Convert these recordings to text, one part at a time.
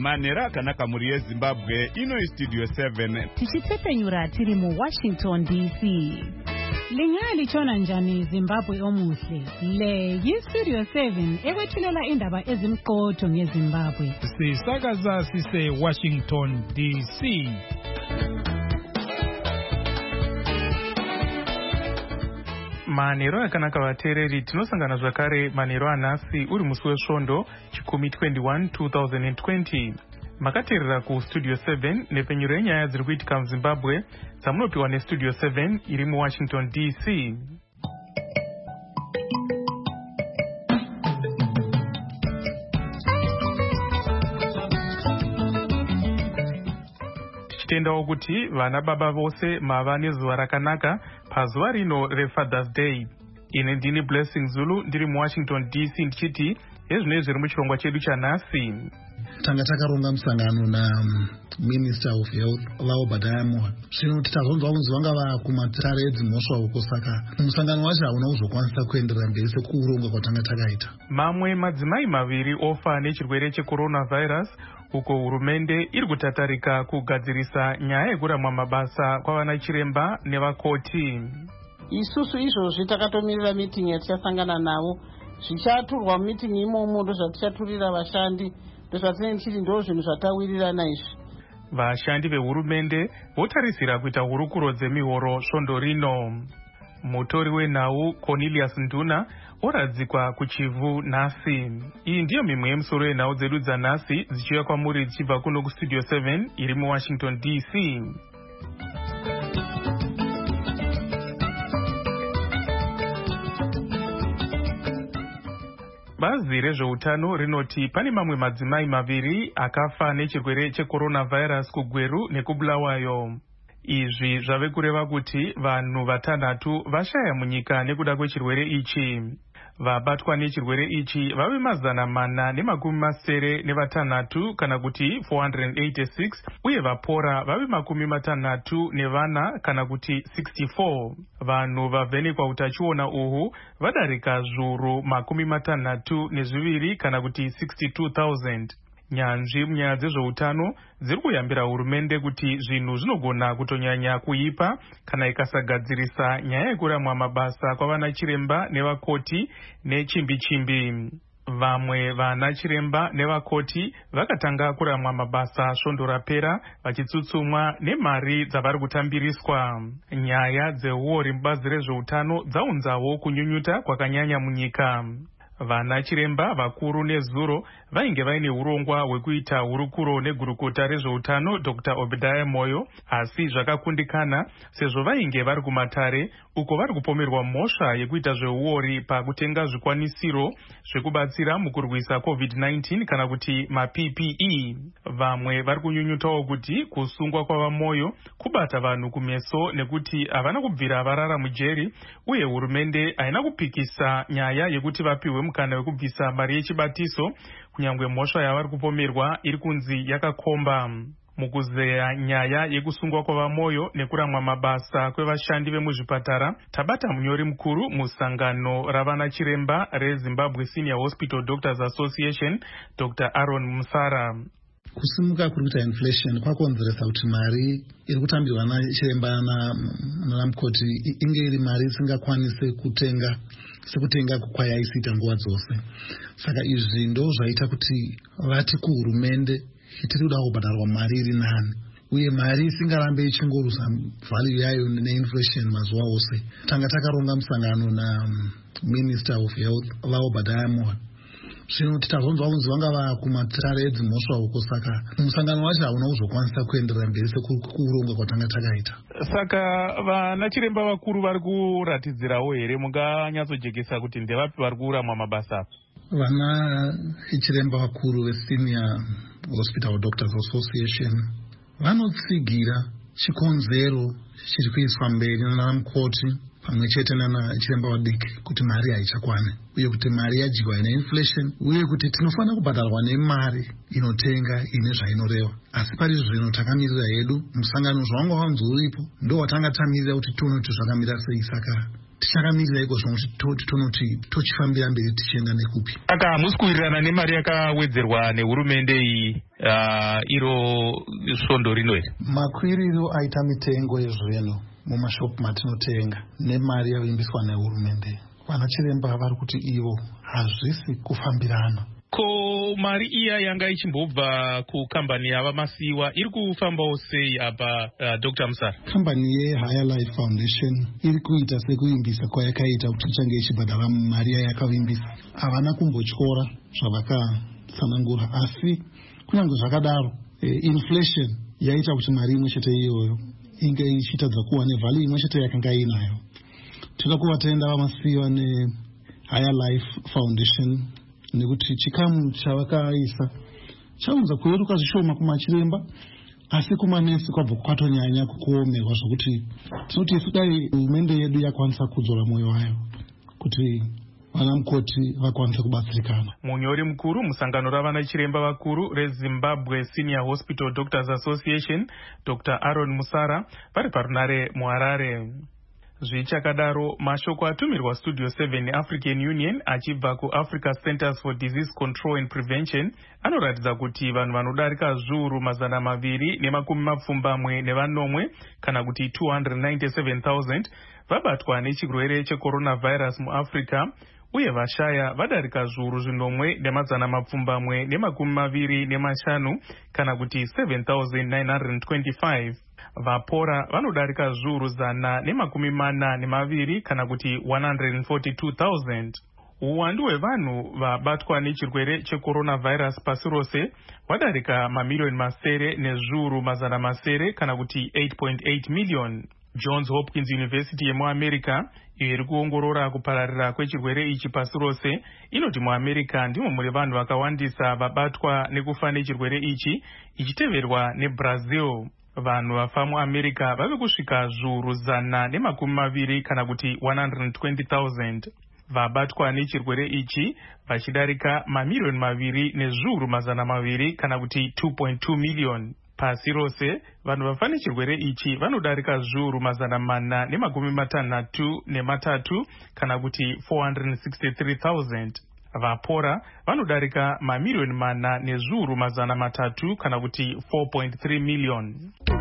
Manera akanaka muri yeZimbabwe ino Studio 7 tichitepenyura tiri mu Washington DC. Lingali chona njani Zimbabwe omuhle. Le Studio 7 ekwethulela indaba ezimqotho ngeZimbabwe. Sisakaza sise Washington DC. Manero akanaka vateereri tinosangana zvakare manero anhasi uri musi wesvondo chikumi 21 2020. Makateerera kuStudio 7 nepenyuro yenyaya dziri kuitika muZimbabwe dzamunopiwa neStudio 7 iri muWashington DC. Tichitendawo kuti vana baba vose mava nezuva rakanaka pazuva rino reFathers Day. Ine ndini Blessing Zulu ndiri muWashington DC ndichiti hezvino zviri muchirongwa chedu chanhasi. Tanga takaronga musangano na Minister of Health Lao Badayamwa. Zvino titazonzwa kunzi vanga vakumatare edzimhosva uko, saka musangano wacho hauna kuzokwanisa kuenderera mberi sekuronga kwatanga takaita. Mamwe madzimai maviri ofa nechirwere checoronavirus uko hurumende iri kutatarika kugadzirisa nyaya yekuramwa mabasa kwavana chiremba nevakoti. Isusu izvozvi takatomirira meeting yatichasangana navo. Zvichaturwa meeting imomo ndozvatichaturira vashandi. Ndozvatinenge tichiti ndo zvinhu zvatawirirana izvi. Vashandi vehurumende votarisira kuita hurukuro dzemihoro svondo rino. Mutori wenhau Cornelius Nduna oradzikwa kuchivhu nhasi. Iyi ndiyo mimwe yemusoro yenhau dzedu dzanhasi dzichiuya kwamuri dzichibva kuno kuStudio 7 iri muWashington DC. Bazi rezveutano rinoti pane mamwe madzimai maviri akafa nechirwere checoronavirus kuGweru nekubulawayo. Izvi zvave kureva kuti vanhu vatanhatu vashaya munyika nekuda kwechirwere ichi. Vabatwa nechirwere ichi vave 436 kana kuti 486 uye vapora vave 64 kana kuti 64. Vanhu vavhenekwa utachiona uhu vadarika zviuru 62 kana kuti 62,000. Nyanzvi munyaya dzezveutano dziri kuyambira hurumende kuti zvinhu zvinogona kutonyanya kuipa kana ikasagadzirisa nyaya yekuramwa mabasa kwavana chiremba nevakoti nechimbi-chimbi. Vamwe vana chiremba nevakoti vakatanga kuramwa mabasa svondo rapera vachitsutsumwa nemari dzavari kutambiriswa. Nyaya dzeuori mubazi rezveutano dzaunzawo kunyunyuta kwakanyanya munyika. Vana chiremba vakuru nezuro vainge vaine urongwa hwekuita hurukuro negurukota rezveutano Dr. Obadiah Moyo, asi zvakakundikana sezvo vainge vari kumatare uko vari kupomerwa mhosva yekuita zveuori pakutenga zvikwanisiro zvekubatsira mukurwisa COVID-19 kana kuti maPPE. Vamwe vari kunyunyutawo kuti kusungwa kwava Moyo kubata vanhu kumeso nekuti havana kubvira varara mujeri uye hurumende haina kupikisa nyaya yekuti vapiwe mukana wekubvisa mari yechibatiso kunyangwe mhosva yavari kupomerwa iri kunzi yakakomba. Mukuzeya nyaya yekusungwa kwava Moyo nekuramwa mabasa kwevashandi vemuzvipatara, tabata munyori mukuru musangano ravana chiremba reZimbabwe Senior Hospital Doctors Association Dr. Aaron Musara. Kusimuka kuri kuita inflation kwakonzeresa kuti mari iri kutambirwa nachiremba namukoti inge iri mari isingakwanise sekutenga kwayaisiita nguva dzose. Saka izvi ndo zvaita kuti vati kuhurumende tiri kuda kubhadharwa mari iri nani uye mari isingarambe ichingorusa value yayo neinflation mazuva ose. Tanga takaronga musangano na Minister of Health Lao Badayamwa. Zvino titazonzwa kunzi vanga vakumatare edzimhosva uko, saka musangano wacho hauna kuzokwanisa kuenderera mberi sekuronga kwatanga takaita. Saka vana chiremba vakuru vari kuratidzirawo here, munganyatsojekesa kuti ndevapi vari kuramwa mabasa? Vana chiremba vakuru veSenior Hospital Doctors Association vanotsigira chikonzero chiri kuiswa mberi nanamukoti pamwe chete nana chiremba vadiki kuti mari haichakwane uye kuti mari yadyiwa neinflation uye kuti tinofanira kubhadharwa nemari inotenga ine zvainoreva. Asi pari zvino takamirira hedu musangano zvawanga wanzi uripo ndo watanga tamirira kuti tione kuti zvakamira sei. Saka tichakamirira iko zvekuti tonoti tochifambira mberi tichienda nekupi. Aka hamusi kuwirirana nemari yakawedzerwa nehurumende iyi iro svondo rino here? Makwiriro aita mitengo yezvinhu mumashopu matinotenga nemari yavimbiswa nehurumende, vana chiremba vari kuti ivo hazvisi kufambirana. Ko mari iya yanga ichimbobva kukambani yava masiwa iri kufambawo sei apa Dr. Musara? Kambani yeHigher Life Foundation iri kuita sekuvimbisa kwayakaita kuti ichange ichibhadhara mari yayakavimbisa. Havana kumbotyora zvavakatsanangura, asi kunyange zvakadaro inflation yaita kuti mari imwe chete iyoyo inge ichitadza kuwa nevhali imwe chete yakanga inayo. Toda kuvatenda vamasiwa neHigher Life Foundation nekuti chikamu chavakaisa chaunza kuyeruka zvishoma kumachiremba, asi kumanesi kwabva kwatonyanya kuomerwa zvokuti tinoti isu dai hurumende yedu yakwanisa kudzora mwoyo wayo kuti vana mukoti vakwanisa kubatsirikana. Munyori mukuru musangano ravana chiremba vakuru reZimbabwe Senior Hospital Doctors Association Dr. Aaron Musara vari parunare muHarare. Zvichakadaro, mashoko atumirwa Studio 7 African Union achibva kuAfrica Centers for Disease Control and Prevention anoratidza kuti vanhu vanodarika zviuru 270 kana kuti 297,000 vabatwa nechirwere checoronavirus muAfrica, uye vashaya vadarika zviuru 1,225 kana kuti 7,925. Vapora vanodarika zviuru 142 kana kuti 142,000. Uwandu hwevanhu vabatwa nechirwere checoronavirus pasi rose wadarika mamiliyoni masere nezviuru 700 kana kuti 8.8 million. Johns Hopkins University yemuAmerica iyo iri kuongorora kupararira kwechirwere ichi pasi rose inoti muAmerica ndimo muri vanhu vakawandisa vabatwa nekufa nechirwere ichi, ichiteverwa neBrazil. Vanhu vafa muAmerica vave kusvika zviuru 120 kana kuti 120,000. Vabatwa nechirwere ichi vachidarika mamiliyoni 2 nezviuru 200 kana kuti 2.2 million. Pasi rose vanhu vafa nechirwere ichi vanodarika zviuru 463 kana kuti 463,000. Vapora vanodarika mamiliyoni 4 nezviuru 300 kana kuti 4.3 million.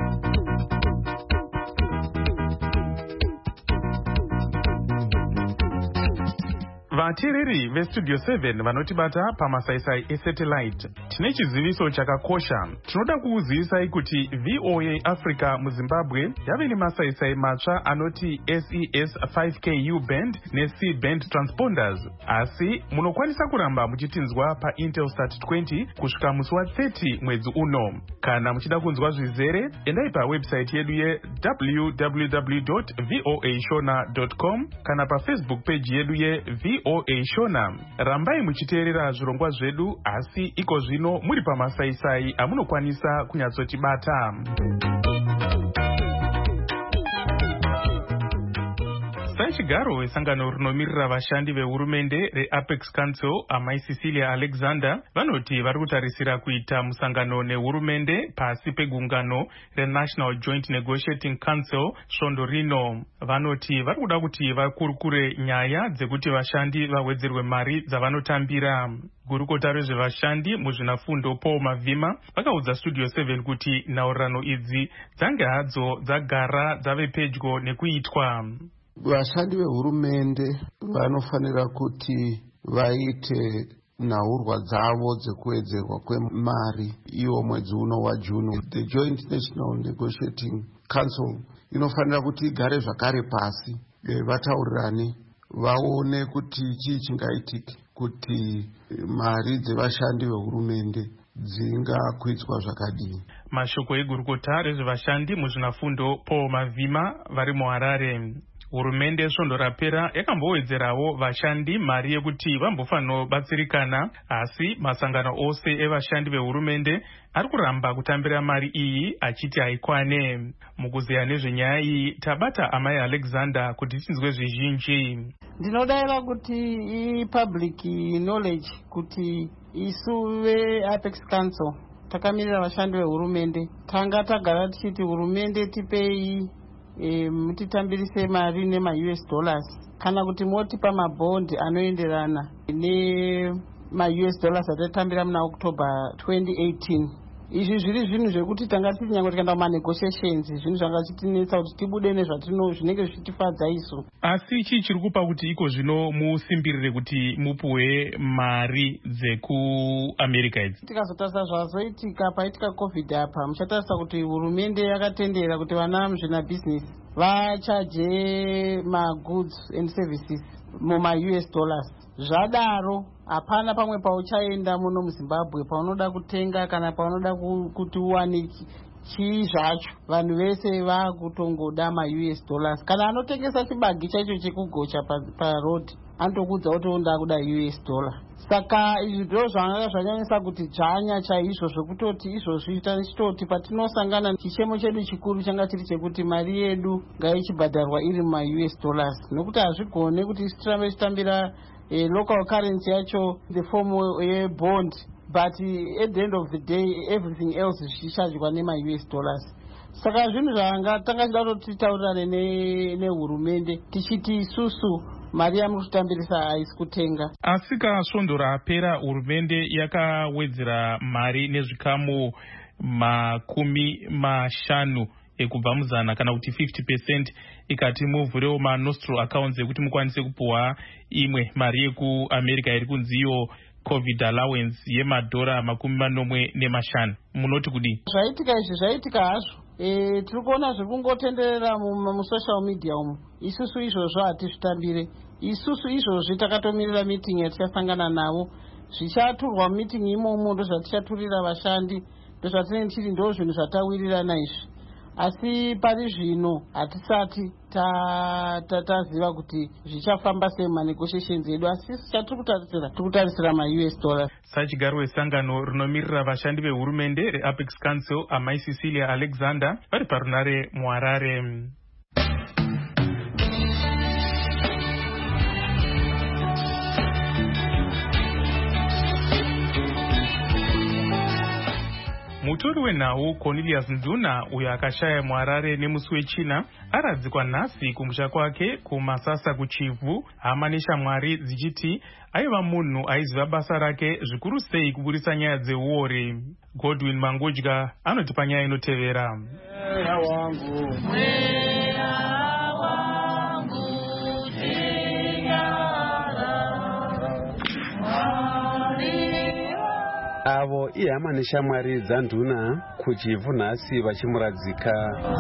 Vateereri veStudio 7 vanotibata pamasaisai esatellite, tine chiziviso chakakosha. Tinoda kukuzivisai kuti VOA Africa muZimbabwe yave nemasaisai matsva anoti SES 5K U-band neC band transponders, asi munokwanisa kuramba muchitinzwa paIntelsat 20 kusvika musi wa30 mwedzi uno. Kana muchida kunzwa zvizere, endai pawebsite yedu www.voashona.com kana paFacebook page yedu VOA Shona. Rambai muchiteerera zvirongwa zvedu, asi iko zvino muri pamasaisai amunokwanisa kunyatsotibata. Chigaro wesangano rinomiririra vashandi vehurumende reApex Council amai Cecilia Alexander vanoti vari kutarisira kuita musangano nehurumende pasi pegungano reNational Joint Negotiating Council svondo rino. Vanoti vari kuda kuti vakurukure nyaya dzekuti vashandi vawedzerwe mari dzavanotambira. Gurukota rezvevashandi muzvinafundo Paul Mavhima vakaudza Studio 7 kuti nhaurirano idzi dzange hadzo dzagara dzave pedyo nekuitwa. Vashandi vehurumende vanofanira kuti vaite nhaurwa dzavo dzekuwedzerwa kwemari iwo mwedzi uno waJuni. The Joint National Negotiating Council inofanira kuti igare zvakare pasi, vataurirane, vaone kuti chii chingaitike kuti mari dzevashandi vehurumende dzingakwitswa zvakadini. Mashoko egurukota rezvevashandi muzvinafundo Paul Mavhima vari muHarare. Hurumende svondo rapera yakambowedzerawo vashandi mari yekuti vambofanobatsirikana, asi masangano ose evashandi vehurumende ari kuramba kutambira mari iyi achiti haikwane. Mukuzeya nezvenyaya iyi tabata amai Alexander kuti tinzwe zvizhinji. Ndinodayira kuti public knowledge kuti isu veApex Council takamirira vashandi vehurumende tanga tagara tichiti hurumende tipei mutitambirise mari nema-US dollars kana kuti motipa mabhondi anoenderana nema-US dollars atatambira muna October 2018. Izvi zviri zvinhu zvekuti tanga tiri nyange tikaenda kumanegotiations, zvinhu zvanga chitinetsa kuti tibude nezvatino zvinenge zvichitifadza isu. Asi chii chiri kupa kuti iko zvino musimbirire kuti mupuwe mari dzekuAmerica idzi? Tikazotarisa zvazoitika paitika COVID apa, muchatarisa kuti hurumende yakatendera kuti vana muzvina-business vachaje ma-goods and services muma-US dollars. Zvadaro hapana pamwe pauchaenda muno muZimbabwe paunoda kutenga kana paunoda kuti uwane chii zvacho, vanhu vese vakutongoda ma-US dollars. Kana anotengesa chibagi chaicho chekugocha parodi anotokudza kuti onda kuda US dollar. Saka izvi ndizvo zvanga zvanyanyisa kuti dzvanya chaizvo zvekutoti izvozvi tichitoti patinosangana chichemo chedu chikuru changa chiri chekuti mari yedu ngaichibhadharwa iri muma-US dollars, nokuti hazvigone kuti tirambe tichitambira local currency yacho the form bond, but at the end of the day everything else zvichicharjwa nema-US dollars. Saka zvinhu zvanga tanga chida kuti titaurirane nehurumende tichiti isusu mari yamutambirisa haisi kutenga. Asi kasvondo rapera hurumende yakawedzera mari nezvikamu 50 ekubva muzana kana kuti 50% ikati muvhurewo ma-nostro accounts ekuti mukwanise kupuhwa imwe mari yekuAmerica iri kunziyo COVID allowance yemadhora 45. Munoti kudii? Zvaitika izvi zvaitika hazvo. Tiri kuona zviri kungotenderera musocial media umu. Isusu izvozvo hatizvitambire. Isusu izvozvi takatomirira meeting yatichasangana navo. Zvichaturwa meeting imomo ndozvatichaturira vashandi, ndozvatinenge tichiti ndo zvinhu zvatawirirana izvi. Asi pari zvino hatisati taziva kuti zvichafamba sei manegotiations edu, asi chatiri kutarisira ma-US dollars. Sachigaro wesangano rinomirira vashandi vehurumende reApex Council, Amai Cecilia Alexander, vari parunare muHarare. Mutori wenhau Cornelius Nduna, uyo akashaya muHarare nemusi wechina, aradzikwa nhasi kumusha kwake kumasasa kuchivhu, hama neshamwari dzichiti aiva munhu aiziva basa rake zvikuru sei kuburisa nyaya dzeuore. Godwin Mangodya anotipa nyaya inotevera. Avo ihama neshamwari dzanduna kuchivhu nhasi vachimuradzika.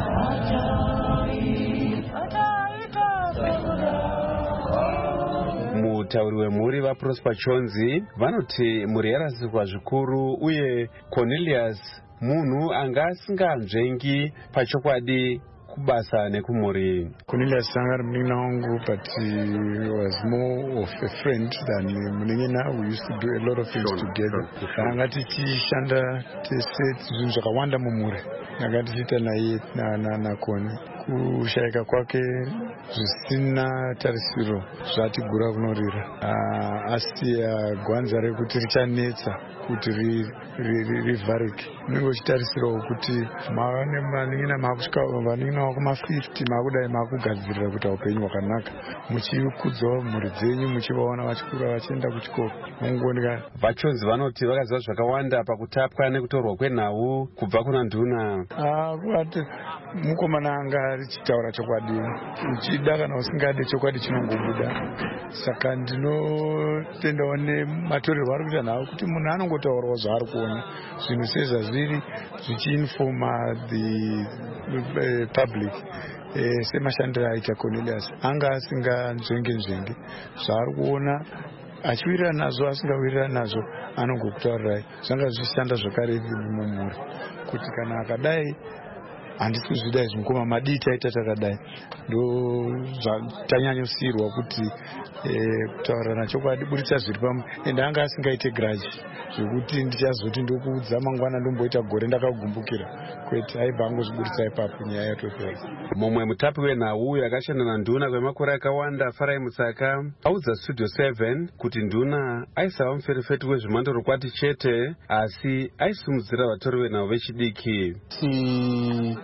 Mutauri wemhuri vaProsper Chonzi vanoti mhuri yarasirwa zvikuru uye Cornelius munhu anga asinganzvengi pachokwadi kubasa nekumhuri. Cornelius anga ari munin'ina wangu, but he was more of a friend than munin'ina. We used to do a lot of things together. Anga tichishanda tese zvinhu zvakawanda mumhuri anga tichiita naye nakoni. Kushayika kwake zvisina tarisiro zvatigura kunorira. Asiya gwanza rekuti richanetsa kuti rivharike. Unenge uchitarisirawo kuti manin'ina makusvika vanin'ina wakuma-50 makudai makugadzirira kuita upenyu hwakanaka, muchikudzawo mhuri dzenyu, muchivaona vachikura vachienda kuchikoro. Mungonika Vachonzi vanoti vakaziva zvakawanda pakutapwa nekutorwa kwenhau kubva kuna nduna. Kuvati mukomana anga richitaura chokwadi, uchida kana usingade chokwadi chinongobuda. Saka ndinotendawo nematorerwo ari kuita nhau kuti munhu anongotaurawo zvaari kuona, zvinhu sezvazviri zvichiinfoma the public. Semashandiro aita Cornelius anga asinganzvenge zvaari kuona achiwirirana nazvo, asingawirirana nazvo anongokutaurirai. Zvanga zvichishanda zvakare mumhuri kuti kana akadai handisi kuzvida izvi mukoma madii taita takadai, ndo tanyanyosirwa kuti kutaurirana chokwadi buritsa zviri pamwe. Ende anga asingaite grudge zvekuti ndichazoti ndokuudza mangwana ndomboita gore ndakagumbukira, kwete aibva angozviburitsa ipapo nyaya yatopera. Mumwe mutapi wenhau yakashanda nanduna kwemakore akawanda, Farai Mutsaka, audza Studio 7 kuti nduna aisava muferefeti wezvemandorokwati chete, asi aisimudzira vatori venhau vechidiki.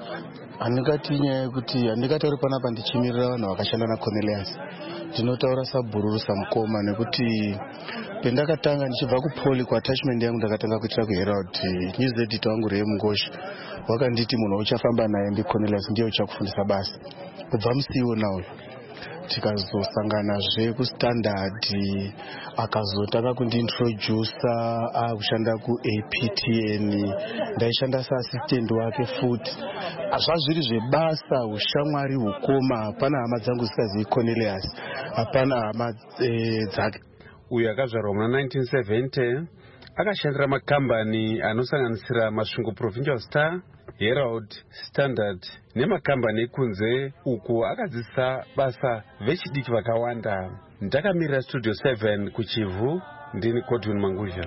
handingati nyaya yekuti handingatauri panapa ndichimirira vanhu vakashanda naCornelius. Ndinotaura sabhururu samukoma nekuti pendakatanga ndichibva kupoli kuattachment yangu ndakatanga kuitira kuherald news editor wangu Ngosha wakanditi munhu uchafamba naye ndiCornelius ndiye uchakufundisa basa. Kubva musi iwona uyu tikazosanganazve kuStandard akazotanga kundiintroducer akushanda kuAPTN ndaishanda seassistant wake futi. Zvazviri zvebasa ushamwari hukoma. Hapana hama dzangu zikazivi Cornelius, hapana hama dzake. Uyu akazvarwa muna 1970 akashandira makambani anosanganisira Masvingo Provincial Star, Herald, Standard nemakambani ekunze uko akadzidzisa basa vechidiki vakawanda. Ndakamirira Studio 7 kuChivu, ndini Godwin Manguzha.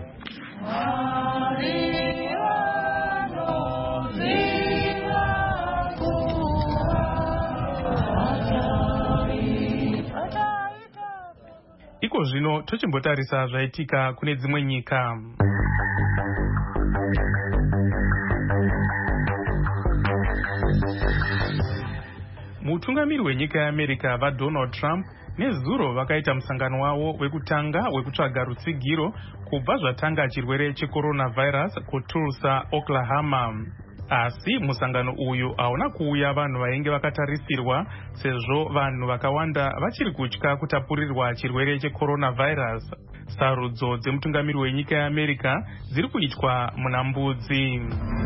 Iko zvino tochimbotarisa zvaitika kune dzimwe nyika. Mutungamiri wenyika yeAmerica vaDonald Trump nezuro vakaita musangano wavo wekutanga wekutsvaga rutsigiro kubva zvatanga chirwere checoronavirus kuTulsa, Oklahoma. Asi musangano uyu hauna kuuya vanhu vainge vakatarisirwa sezvo vanhu vakawanda vachiri kutya kutapurirwa chirwere checoronavirus. Sarudzo dzemutungamiri wenyika yeAmerica dziri kuitwa muna mbudzi.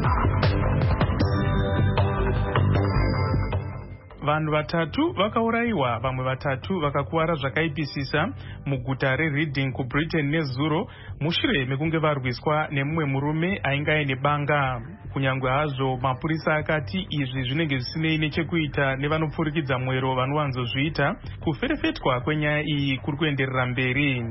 Vanhu vatatu vakaurayiwa, vamwe vatatu vakakuwara zvakaipisisa muguta reReading kuBritain nezuro mushure mekunge varwiswa nemumwe murume ainge aine banga. Kunyangwe hazvo mapurisa akati izvi zvinenge zvisinei nechekuita nevanopfurikidza mwero vanowanzozviita, kuferefetwa kwenyaya iyi kuri kuenderera mberi.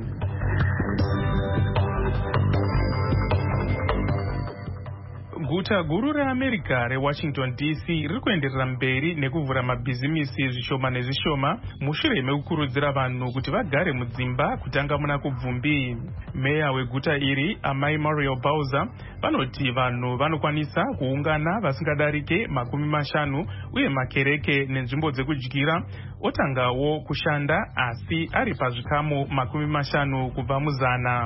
Guta guru reAmerica reWashington DC riri kuenderera mberi nekuvhura mabhizimisi zvishoma nezvishoma mushure mekukurudzira vanhu kuti vagare mudzimba kutanga muna kubvumbi. Meya weguta iri Amai Muriel Bowser vanoti vanhu vanokwanisa kuungana vasingadarike 50 uye makereke nenzvimbo dzekudyira otangawo kushanda asi ari pazvikamu 50 kubva muzana.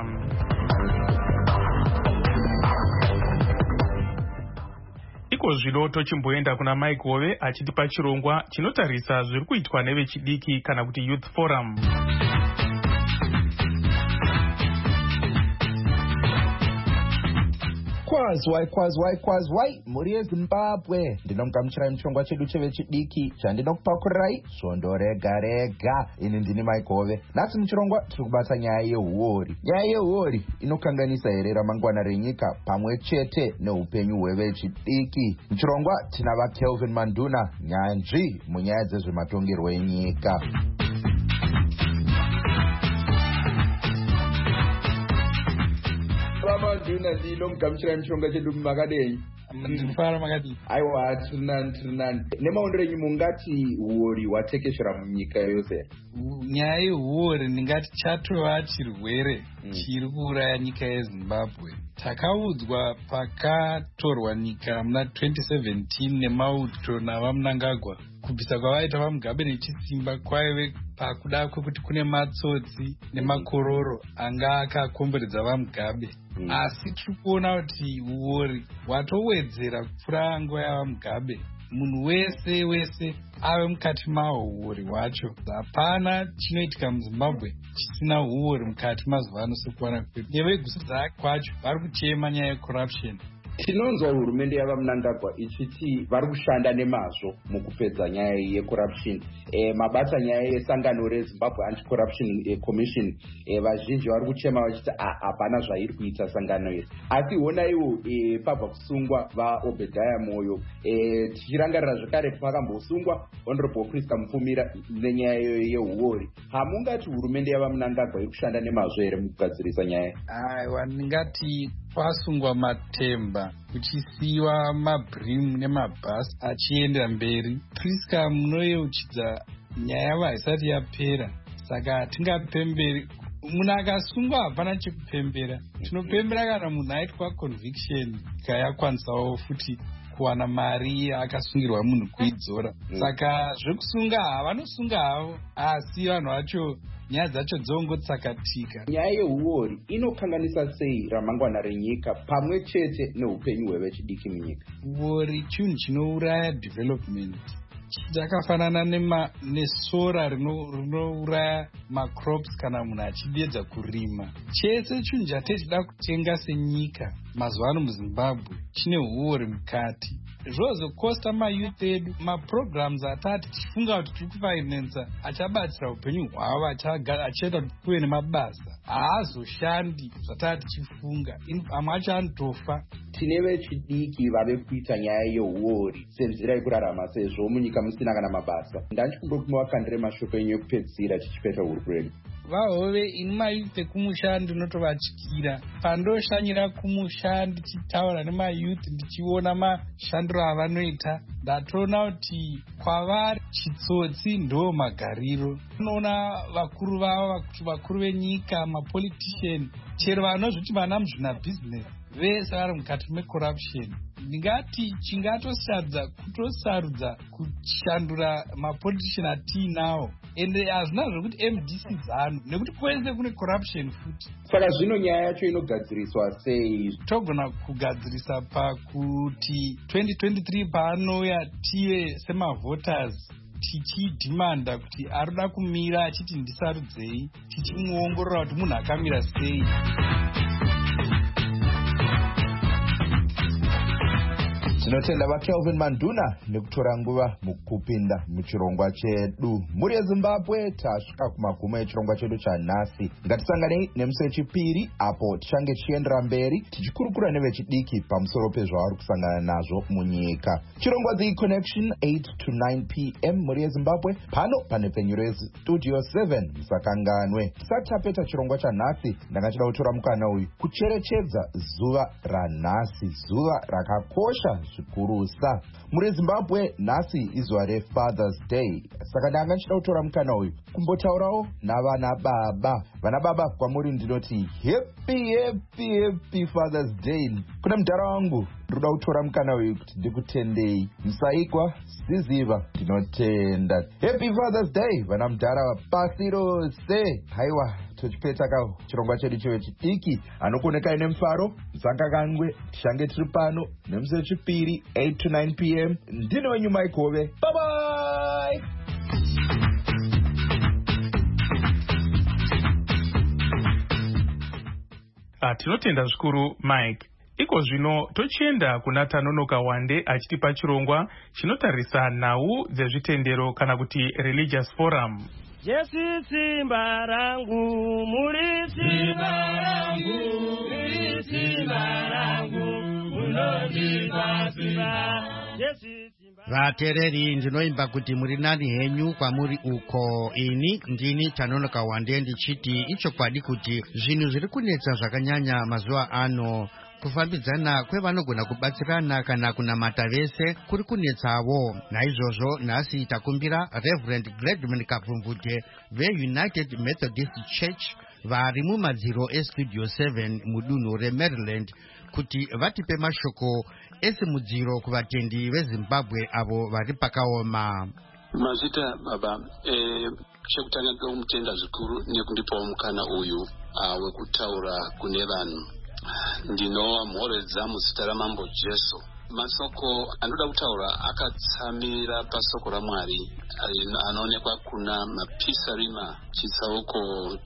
Iko zvino tochimboenda kuna Mike Hove achitipa chirongwa chinotarisa zviri kuitwa nevechidiki kana kuti Youth Forum. Kwazwai muri yeZimbabwe, ndinomugamuchirai muchirongwa chedu chevechidiki chandinokupakurirai svondo rega rega. Ini ndini Mike Hove. Nhasi muchirongwa tiri kubata nyaya yehuori. Nyaya yehuori inokanganisa here ramangwana renyika pamwe chete neupenyu hwevechidiki. Muchirongwa tina vaKelvin Manduna, nyanzvi munyaya dzezvematongerwo enyika. Manduna ndinomugamuchirai muchirongwa chedu makadei. Ndikufara makadii. Aiwa, tirinani. Nemaondero enyu mungati huori hwatekeshera munyika yose? Nyaya yehuori ndingati chatova chirwere chiri kuuraya nyika yeZimbabwe. Takaudzwa pakatorwa nyika muna 2017 nemauto navaMnangagwa kubvisa kwavaita vaMugabe nechisimba kwaive pakuda kwekuti kune matsotsi nemakororo anga akakomberedza vaMugabe. Asi tiri kuona kuti huori hwatowedzera kupfuura nguva yavaMugabe. Munhu wese ave mukati maho huori hwacho. Hapana chinoitika muZimbabwe chisina huori mukati mazuva ano sekuwana kwedu. Nevegusudza kwacho vari kuchema nyaya yecorruption. Tinonzwa hurumende yavaMnangagwa ichiti vari kushanda nemazvo mukupedza nyaya yecorruption. Mabasa nyaya yesangano reZimbabwe Anti-Corruption Commission, vazhinji vari kuchema vachiti hapana zvairi kuita sangano iri. Asi honaiwo pabva kusungwa vaObedhaya Moyo, tichirangarira zvakare pakambosungwa Honorable Priska Mupfumira nenyaya yehuori. Hamungati hurumende yavaMnangagwa iri kushanda nemazvo here mukugadzirisa nyaya? Aiwa, ndingati kwasungwa matemba kuchisiwa mabhirimu nemabhasi achienda mberi. Priska munoyeuchidza nyaya yava haisati yapera, saka hatingapemberi. Munhu akasungwa hapana chekupembera. Tinopembera kana munhu aitwa conviction, nyika yakwanisawo futi kuwana mari akasungirwa munhu kuidzora. Saka zvekusunga vanosunga havo, asi vanhu vacho nyaya dzacho dzongotsakatika. Nyaya yeuori inokanganisa sei ramangwana renyika pamwe chete neupenyu hwevechidiki munyika? Uori chinhu chinouraya development. Chakafanana nesora rinouraya macrops kana munhu achiedza kurima. Chese chinhu chatechida kutenga senyika mazuva ano muZimbabwe chine uori mukati. Zvozokosta mayouth edu maprograms atati tichifunga kuti tiri kufinansa achabatsira upenyu hwavo achiita kuti kuve nemabasa haazoshandi zvatati tichifunga, amwe acho anotofa. Tine vechidiki vave kuita nyaya yeuori senzira yekurarama sezvo munyika musina kana mabasa. Ndandichikumbira vakandire mashoko enyu ekupedzisira tichipeta hurumende. Vahove ini mayouth ekumusha ndinotovatyira. Pandoshanyira kumusha ndichitaura nemayouth ndichiona mashandiro avanoita, ndatoona kuti kwavari chitsotsi ndo magariro. Unoona vakuru vavo, vakuru venyika, mapolitician, chero vanozviti vana muzvinabhizinesi, vese vari mukati mecorruption. Ndingati kutosarudza kushandura mapolitician atiinawo, ende hazvina zvokuti MDC zano nekuti kwese kune corruption futi. Saka zvino nyaya yacho inogadziriswa sei? Togona kugadzirisa pakuti 2023 paanouya tive semavoters tichidhimanda kuti arikuda kumira achiti ndisarudzei, tichimuongorora kuti munhu akamira sei. Tinotenda vaKelvin Manduna nekutora nguva mukupinda muchirongwa chedu. Muri yeZimbabwe tasvika kumagumo echirongwa chedu chanhasi. Ngatisanganei nemusi wechipiri apo tichange tichiendera mberi tichikurukura nevechidiki pamusoro pezvavari kusangana nazvo munyika. Chirongwa The Connection 8 to 9 p.m. muri yeZimbabwe, pano pane penyu Studio 7. Musakanganwe. Tisati tapeta chirongwa chanhasi, ndangachida kutora mukana uyu kucherechedza zuva ranhasi, zuva rakakosha zvikurusa. Muri Zimbabwe nhasi izuva reFathers Day. Saka ndanga ndichida kutora mukana uyu kumbotaurawo navana baba. Vana baba kwamuri ndinoti happy Father's Day. Kuna mudhara wangu ndoda kutora mukana uyu kuti ndikutendei. Musaikwa siziva ndinotenda. Happy Father's Day vana mudhara pasi rose. Haiwa tochipeta chirongwa chedu chevechidiki anokuonekai nemufaro. Musanganwe tichange tiri pano nemusi wechipiri 8 to 9 p.m. Ndine wenyu Mike Hove. Bye bye. Tinotenda zvikuru Mike. Iko zvino tochienda kuna Tanonoka Wande achitipa chirongwa chinotarisa nhau dzezvitendero kana kuti religious forum. Jesu simba rangu, muri simba rangu, muri simba rangu, munondipa simba. Vatereri, ndinoimba kuti muri nani henyu kwamuri uko. Ini ndini Tanonoka Wande ndichiti ichokwadi kuti zvinhu zviri kunetsa zvakanyanya mazuva ano. Kufambidzana kwevanogona kubatsirana kana kunamata vese kuri kunetsawo. Naizvozvo nhasi takumbira Reverend Gladman Kapumvute veUnited Methodist Church vari mumadziro eStudio 7 mudunhu reMaryland kuti vatipe mashoko esimudziro kuvatendi veZimbabwe avo vari pakaoma. Mazita baba, chekutanga kumutenda zvikuru nekundipawo mukana uyu wekutaura kune vanhu. Ndinowa mhoredza muzita ramambo Jesu. Masoko anoda kutaura akatsamira pasoko raMwari anoonekwa kuna Mapisarima chitsauko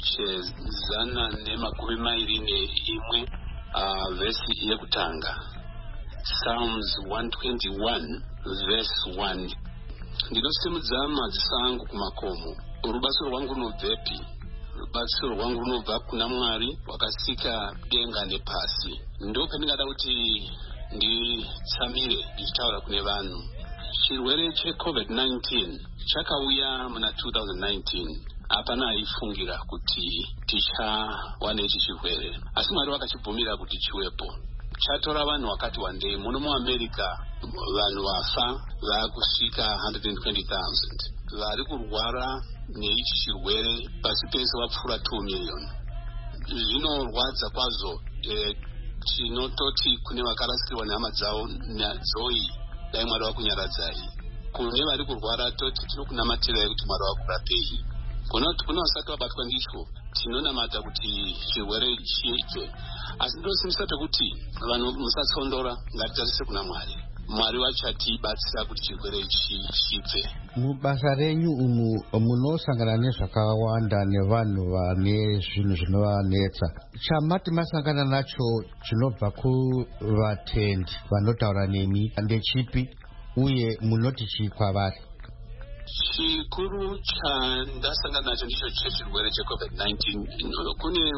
che121 vhesi yekutanga. Psalms 121 verse 1. Ndinosimudza madziso angu kumakomo. Rubatsiro rwangu runobvepi? Rubatsiro rwangu runobva kuna Mwari wakasika denga nepasi. Ndo pandingada kuti nditsamire ndichitaura kune vanhu. Chirwere cheCovid-19 chakauya muna 2019. Hapana aifungira kuti tichawana ichi chirwere, asi Mwari wakachibvumira kuti chiwepo. Chatora vanhu wakati wandei. Muno muAmerica vanhu vafa vakusvika 120,000. Vari kurwara neichi chirwere pasi pese vapfuura 2 million. Zvinorwadza kwazvo. Tinototi kune vakarasikirwa nehama dzavo nadzoi dai Mwari wakunyaradzai. Kune vari kurwara toti tinokunamatirai kuti Mwari wakurapei. Kuna vasati vabatwa ndicho tinonamata kuti chirwere chiitwe. Asi ndosimbisa pekuti vanhu musatsondora, ngatitarise kuna Mwari. Mwari wachatibatsira kuti chirwere ichi chibve. Mubasa renyu umu munosangana nezvakawanda nevanhu vane zvinhu zvinovanetsa. Chamati masangana nacho chinobva kuvatendi vanotaura nemi ndechipi uye munoti chii kwavari? Chikuru chandasangana nacho ndicho chirwere cheCovid-19. Kune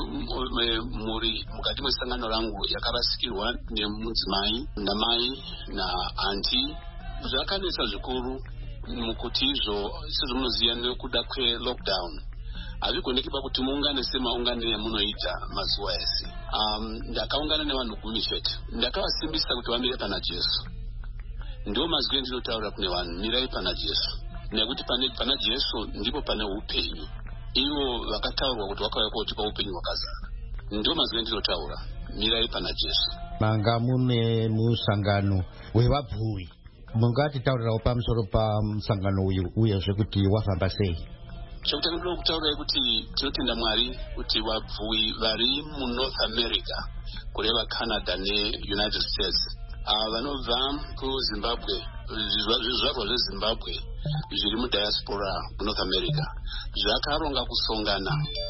muri mukati mwesangano rangu yakarasikirwa nemudzimai namai naanti. Zvakanetsa zvikuru mukuti izvo sezvomunoziva nekuda kwelockdown hazvigoneki pakuti muungane semaungano emunoita mazuva ese. Ndakaungana nevanhu 10 chete. Ndakavasimbisa kuti vamire pana Jesu. Ndio mazwi endinotaura kune vanhu, mirai pana Jesu. Nekuti pana Jesu ndipo pane upenyu. Ivo vakataurwa kuti vakauya kotipa upenyu hwakazara. Ndio mazwi endinotaura, mirai pana Jesu. Manga mune musangano wevabvuyi. Mungatitaurirawo pamusoro pamusangano uyu uyezve kuti wafamba sei? Chokutanga ndinoda kutaura kuti tinotenda Mwari kuti vabvuyi vari muNorth America, kureva Canada neUnited States, vanobva kuZimbabwe, zvizvarwa zveZimbabwe zviri mudiaspora muNorth America zvakaronga kusongana.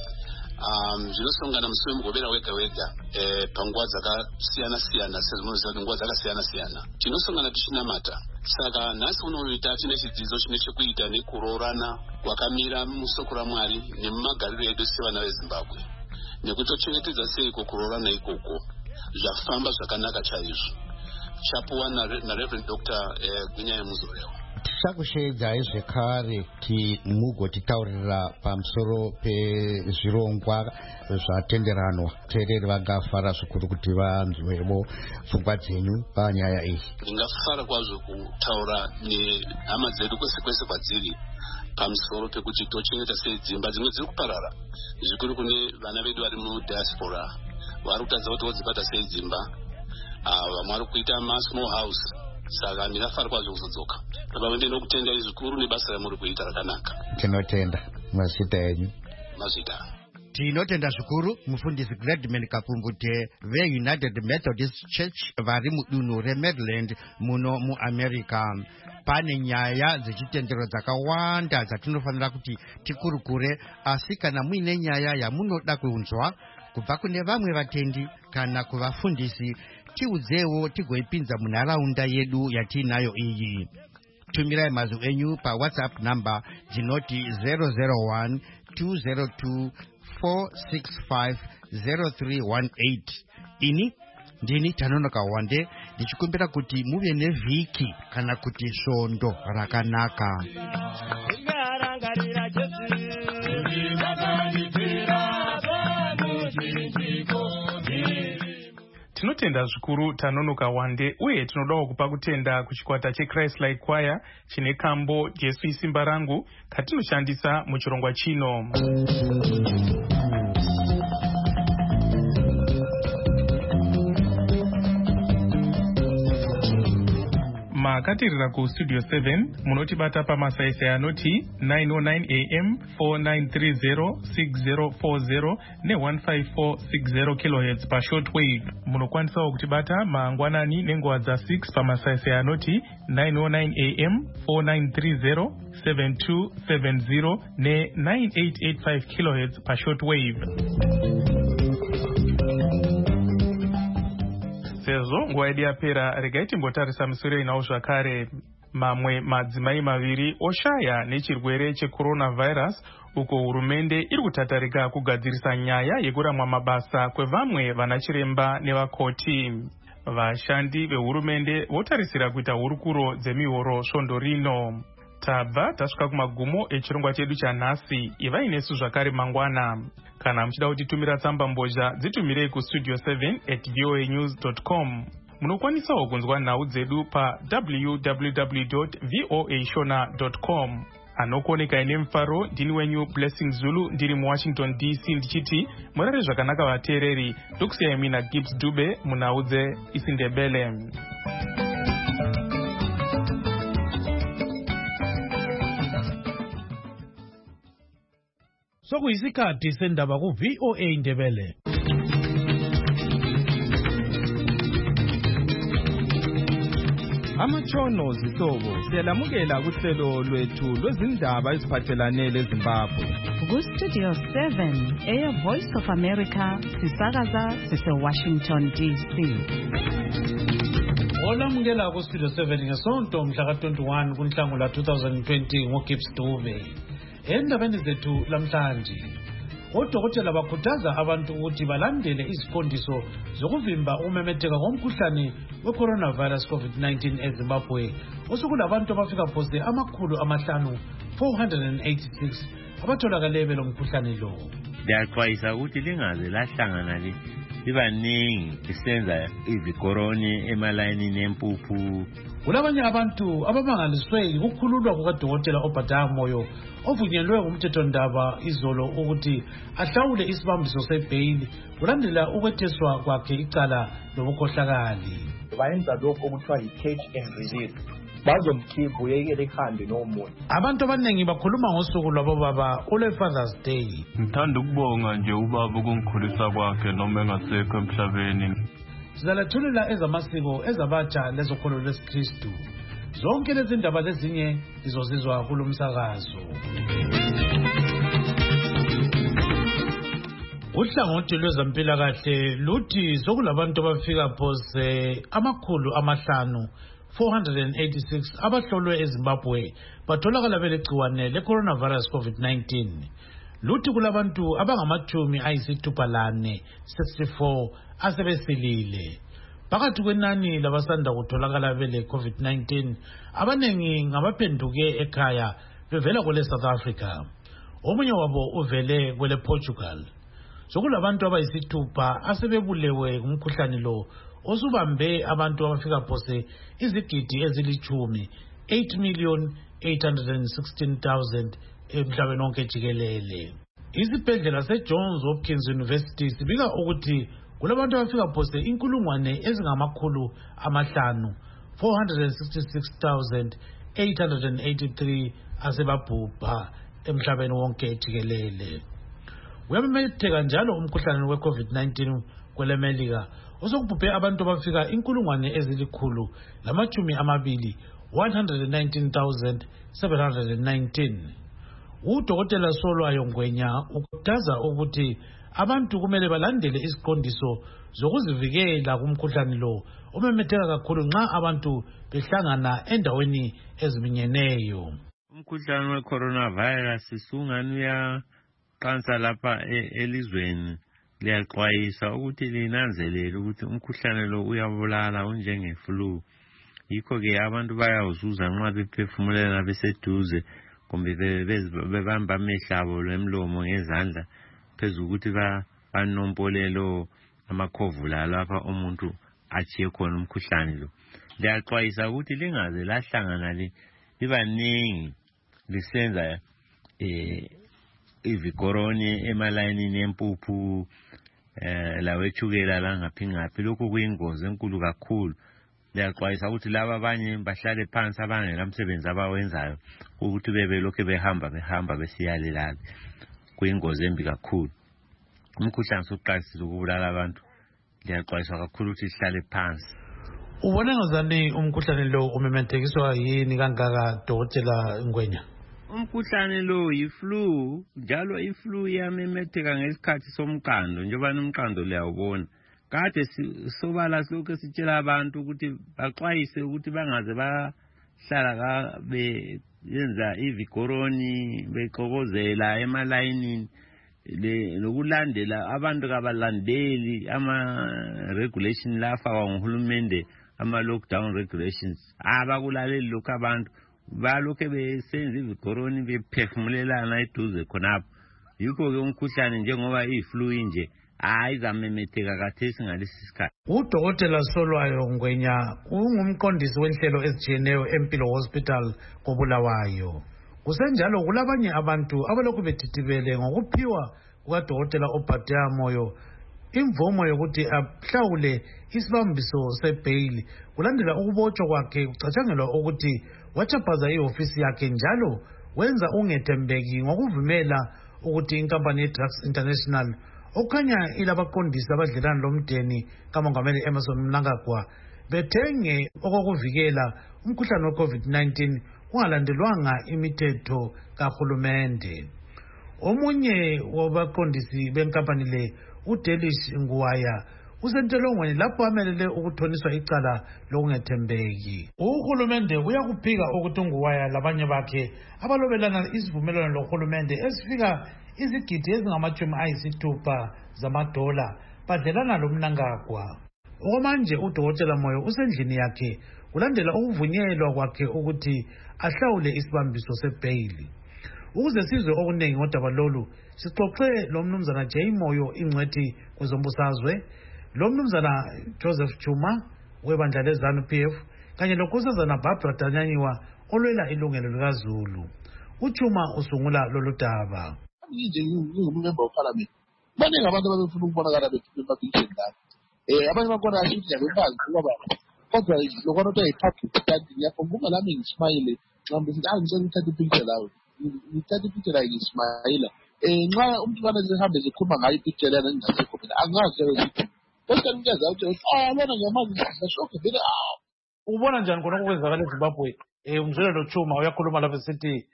Zvinosongana musi wemugobera wega wega panguva dzakasiyana siyana. Sezvinoziva kuti nguva dzakasiyana siyana tinosongana tichinamata. Saka nhasi unoita tine chidzidzo chine chekuita nekuroorana kwakamira musoko raMwari nemumagariro edu sevana veZimbabwe, nekuti tochengetedza seiko kuroorana ikoko. Zvafamba zvakanaka chaizvo. Chapuwa naReverend Dr. Gwinyaya Muzorewa. Tichakusheedzai zvekare kuti mugotitaurira pamusoro pezvirongwa zvatenderanwa. Teereri vangafara zvikuru kuti vanzwewo pfungwa dzenyu panyaya iyi. Ndingafara kwazvo kutaura nehama dzedu kwese kwese kwadziri pamusoro pekuti tochengeta sei dzimba dzimwe dziri kuparara, zvikuru kune vana vedu vari mudiaspora vari kutadza kuti vodzibata sei dzimba. Vamwe vari kuita masmall house. Saka ndingafara kwazvo kuzodzoka. Baba ndinokutendai zvikuru nebasa ramuri kuita rakanaka. Tinotenda. Mazita enyu? Mazita. Tinotenda zvikuru mufundisi Gladman Kapumbute veUnited Methodist Church vari mudunhu reMaryland muno muAmerica. Pane nyaya dzechitendero dzakawanda dzatinofanira kuti tikurukure, asi kana muine nyaya yamunoda kunzwa kubva kune vamwe vatendi kana kuvafundisi, tiudzewo tigoipinza munharaunda yedu yatinayo iyi. Tumirai mazwi enyu paWhatsApp number dzinoti 001 202 465 0318. Ini ndini Tanonoka Wande ndichikumbira kuti muve nevhiki kana kuti svondo rakanaka. Tinotenda zvikuru Tanonoka Wande, uye tinodawo kupa kutenda kuchikwata cheChrist Like Choir chine kambo Jesu isimba rangu katinoshandisa muchirongwa chino. Makatirira kustudio 7 munotibata pamasaisai anoti 909 am 4930 6040 ne15460 kHz pashortwave. Munokwanisawo kutibata mangwanani nenguva dza6 pamasaisai anoti 909 am 4930 7270 ne9885 kHz pashortwave. Sezvo nguva yedu yapera, regai timbotarisa musoro inawo zvakare. Mamwe madzimai maviri oshaya nechirwere checoronavirus, uko hurumende iri kutatarika kugadzirisa nyaya yekuramwa mabasa kwevamwe vanachiremba nevakoti. Vashandi vehurumende votarisira kuita hurukuro dzemihoro svondo rino. Tabva tasvika kumagumo echirongwa chedu chanhasi. Ivai nesu zvakare mangwana. Kana muchida kutitumira tsamba mbozha, dzitumirei kustudio 7@voanews.com. Munokwanisawo kunzwa nhau dzedu pa www.voashona.com. Anokuonekai nemufaro ndini wenyu Blessing Zulu, ndiri muWashington DC, ndichiti murare zvakanaka vateereri. Ndokusiyai mina Gibbs Dube munhau dzeIsindebele. Sokuyisikhathi sendaba ku VOA Indebele. Amatshono zihlobo siyalamukela kuhlelo lwethu lwezindaba eziphathelane leZimbabwe. Ku-Studio 7 Voice of America sisakaza sise-Washington DC. Olamukela ku-Studio 7 ngesonto mhla ka-21 kuNhlangula 2020 ngoGibbs Dube. Endabeni zethu lamhlanje, odokotela bakhuthaza abantu ukuthi balandele iziqondiso zokuvimba ukumemetheka komkhuhlane we-coronavirus COVID-19 eZimbabwe. Osukulabantu abafika phose 486 abatholakale belomkhuhlane lo. Liyaxwayisa ukuthi lingaze lahlangana libaningi lisenza izikoroni emalayinini empuphu. Kulabanye abantu abamangaliswe ukukhululwa kukadokotela oBhadaya Moyo ovunyelwe ngumthethondaba izolo ukuthi ahlawule isibambiso sebhayili kulandela ukwetheswa kwakhe icala lobukhohlakali. Bayenza lokho okuthiwa yi-catch and release. Bazomkhipha uyekele ehambe nomunye. Abantu abaningi bakhuluma ngosuku lwabobaba olwe-Father's Day. Ngithanda ukubonga nje ubaba ukungikhulisa kwakhe noma engasekho emhlabeni. Sizalethulela ezamasiko ezabatsha lezokholo lwesikristu. Zonke lezi ndaba lezinye izozizwa kulo msakazo. Uhlangothi lwezempilakahle luthi sokulabantu abafika phose 486 abahlolwe eZimbabwe batholakala belegciwane le-coronavirus COVID-19. Luthi kulabantu abangama-64 asebesilile. Phakathi kwenani labasanda kutholakala bele COVID-19, abanengi ngabaphenduke ekhaya bevela kwele South Africa. Omunye wabo uvele kwele Portugal. Sokulabantu abayisithupha asebebulewe ngumkhuhlane lo osubambe abantu abafika phose izigidi ezilithumi 8,816,000 emhlabeni wonke jikelele. Isibhedlela seJohns Hopkins University sibika ukuthi kulabantu abafika phose 466,883 asebabhubha emhlabeni wonke jikelele. Uyamemetheka njalo umkhuhlane we-COVID-19 kwelemelika osokubhubhe abantu abafika 119,719. Udokotela Solwayo Ngwenya ukhuthaza ukuthi abantu kumele balandele isiqondiso zokuzivikela kumkhuhlane lo omemetheka kakhulu nxa abantu behlangana endaweni eziminyeneyo. Umkhuhlane we-coronavirus sungani uyaqansa lapha elizweni. Liyaxwayisa ukuthi linanzelele ukuthi umkhuhlane lo uyabulala unjenge-flu. Yikho-ke abantu bayawuzuza nxa bephefumulela beseduze kumbe bebamba amehlo abo lomlomo ngezandla phezu ukuthi banompolelo amakhovula lapha umuntu achiye khona umkhuhlane lo. Liyaxwayisa ukuthi lingaze lahlangana libaningi lisenza izikoroni emalayinini empuphu lawethukela langaphi lokho kuyingozi enkulu kakhulu. Liyaxwayisa ukuthi laba abanye bahlale phansi abangelamsebenzi abawenzayo ukuthi bebelokhu behamba besiyalelana. Kuyingozi embi kakhulu. Umkhuhlane sokuqalisile ukubulala abantu. Liyaxwayiswa kakhulu ukuthi sihlale phansi. Ubona ngazani umkhuhlane lo umemethekiswa yini kangaka Dokotela Ngwenya? Umkhuhlane lo yi-flu, njalo i-flu iyamemetheka ngesikhathi somqando njengoba umqando liyawubona. Kade sobala lokho sitshela abantu ukuthi baxwayise ukuthi bangaze bahlala beyenza ivikoroni bexokozela emalayinini lokulandela abantu kabalandeli ama-regulation lafakwa nguhulumende, ama-lockdown regulations. Abakulaleli lokhu abantu balokhe besenza ivikoroni bephefumulelana eduze khonapho. Yikho-ke umkhuhlane njengoba iyi-flu nje ayizamemetheka kathesi ngalesi sikhathi. Udokotela Solwayo Ngwenya ungumqondisi wenhlelo ezitshiyeneyo Empilo Hospital koBulawayo. Kusenjalo kulabanye abantu abalokhu bethithibele ngokuphiwa kukadokotela oBhadaya Moyo imvumo yokuthi ahlawule isibambiso sebhayili kulandela ukubotshwa kwakhe kucatshangelwa ukuthi wachaphaza ihofisi yakhe njalo wenza ungethembeki ngokuvumela ukuthi inkampani ye-Drugs International okukhanya ilabaqondisi abadlelana lomdeni kamongameli Emmerson Mnangagwa bethenge okokuvikela umkhuhlane we-COVID-19 kungalandelwanga imithetho kahulumende. Omunye wabaqondisi benkampani le uDelish Nguwaya usentelongweni lapho amelele ukuthoniswa icala lokungethembeki. Uhulumende uyakuphika ukuthi uNguwaya labanye bakhe abalobelana isivumelwano lohulumende esifika izigidi ezingama-60 zamadola badlelana loMnangagwa. Okwamanje uDokotela Moyo usendlini yakhe kulandela ukuvunyelwa kwakhe ukuthi ahlawule isibambiso sebhayili. Ukuze sizwe okuningi ngodaba lolu sixoxe lo mnumzana J Moyo ingcwethi kwezombusazwe, lo mnumzana Joseph Chuma webandla leZANU PF kanye lonkosazana Barbara Danyanyiwa olwela ilungelo likaZulu. uChuma usungula lolu daba. Ngingumember of parliament. Baningi abantu abafuna ukubonakala bephathise la. Abanye bakhona asithi ngiyabazi ngoba kodwa lokho into eyipublic standing yakho kungalami ngismayile ngihambe sithi ngicela ukuthatha ipicture lawo. Ngithatha ipicture la ngismayila. Nxa umuntu banaze hambe zikhuluma ngayo ipicture lana ngingasekho mina angazi ukuthi bese ngiyeza ukuthi lona ngiyamazi sashoke vele ubona njani khona okwenzakala eZimbabwe? Umzwelo Chuma uyakhuluma lapha sithi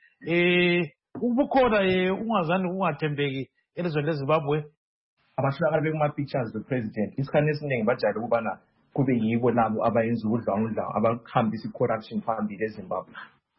ukukhona ungazani ungathembeki elizweni leZimbabwe. Abashaka bekuma-pictures the-president isikhathi esiningi bajayele ukubana kube yibo labo abayenza ukudlwangudlwa abahambisa i-corruption phambili eZimbabwe.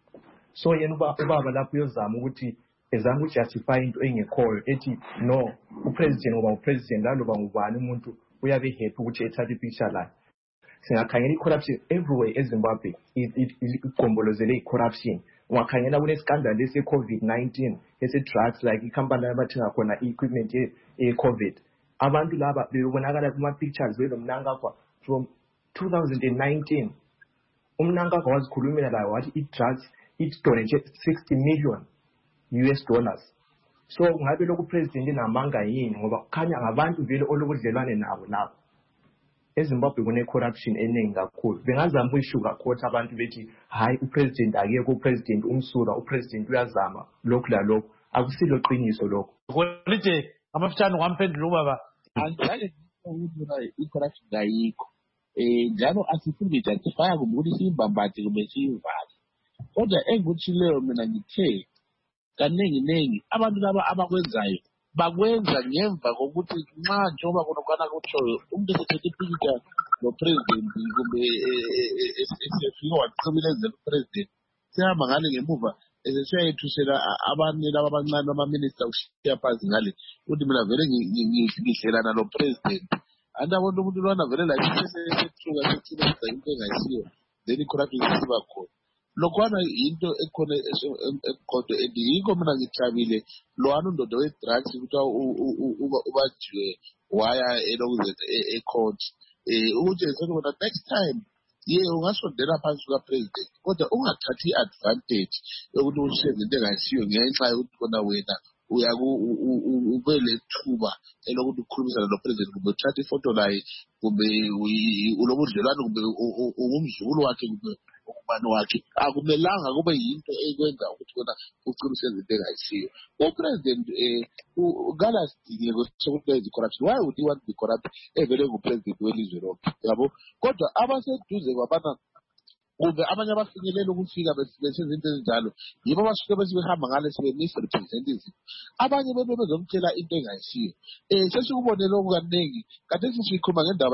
So yena ubaba lapho uyozama ukuthi ezange ujustify into engekhoyo ethi no upresident ngoba upresident laloba ngubani umuntu uyabe happy ukuthi ethathe ipicture lakhe. Singakhangela i-corruption everywhere eZimbabwe igombolozele i-corruption. Ungakhangela kune-scandal ese-COVID-19 ese-drugs like ikhampani abathenga khona i-equipment ye-COVID. Abantu laba bebonakala kuma-pictures belo Mnangagwa from 2019. uMnangagwa wazikhulumela layo wathi i-drugs it-donate $60 million. So ngabe lokhu president inamanga yini ngoba kukhanya ngabantu vele olokudlelwane nabo lapho. eZimbabwe kune-corruption eningi kakhulu. Bengazama ukuyishuka khotha abantu bethi hayi upresident akekho upresident umsula upresident uyazama lokhu lalokhu akusilo qiniso lokho. Konje amafitshane ngamphendula ubaba angeke ukuthi i-corruption ayikho. Njalo asifuni justify ukuthi simbambathi kumbe siyivale. Kodwa engukuthi leyo mina ngithe kaningi abantu laba abakwenzayo bakwenza ngemva kokuthi nxa njengoba kunokwana kutshoyo umuntu esethethe ipikitsha lo-president kumbe esefika wachibelezela u-president sehamba ngale ngemuva esesiyayethusela abanye laba abancane bamaminista ukushiya phansi ngale ukuthi mina vele ngihlelana lo-president andabona umuntu lwana vele la sesethuka sethuleza into engayisiyo then i-corruption isiba khona. Lokwana into ekhona eqodo endiyikho mina ngijabile lowana undodo we-drugs ukuthi ubajiwe waya elokuze e-court ukuthi esekuba next time ungasondela phansi kuka-president kodwa ungathathi i-advantage yokuthi ushenze into engayisiyo ngenxa yokuthi kona wena ube lethuba elokuthi ukhulumisana no-president kumbe uthathe ifoto laye kumbe ulobudlelwane kumbe ungumzukulu wakhe kumbe ubani wakhe akumelanga kube yinto ekwenza ukuthi kona ucina usenza into engayisiyo. U-president kalasidingeko sokuthi enze i-corruption. Why would he want to be corrupt evele ngupresident welizwe lonke yabo? Kodwa abaseduze kwabana kumbe abanye abafinyelela ukufika besenza into ezinjalo yibo abasuke besibehamba ngale sibe-misrepresentatives. Abanye bebe bezomtshela into engayisiyo. Sesikubone lokhu kaningi kade sikhuluma ngendaba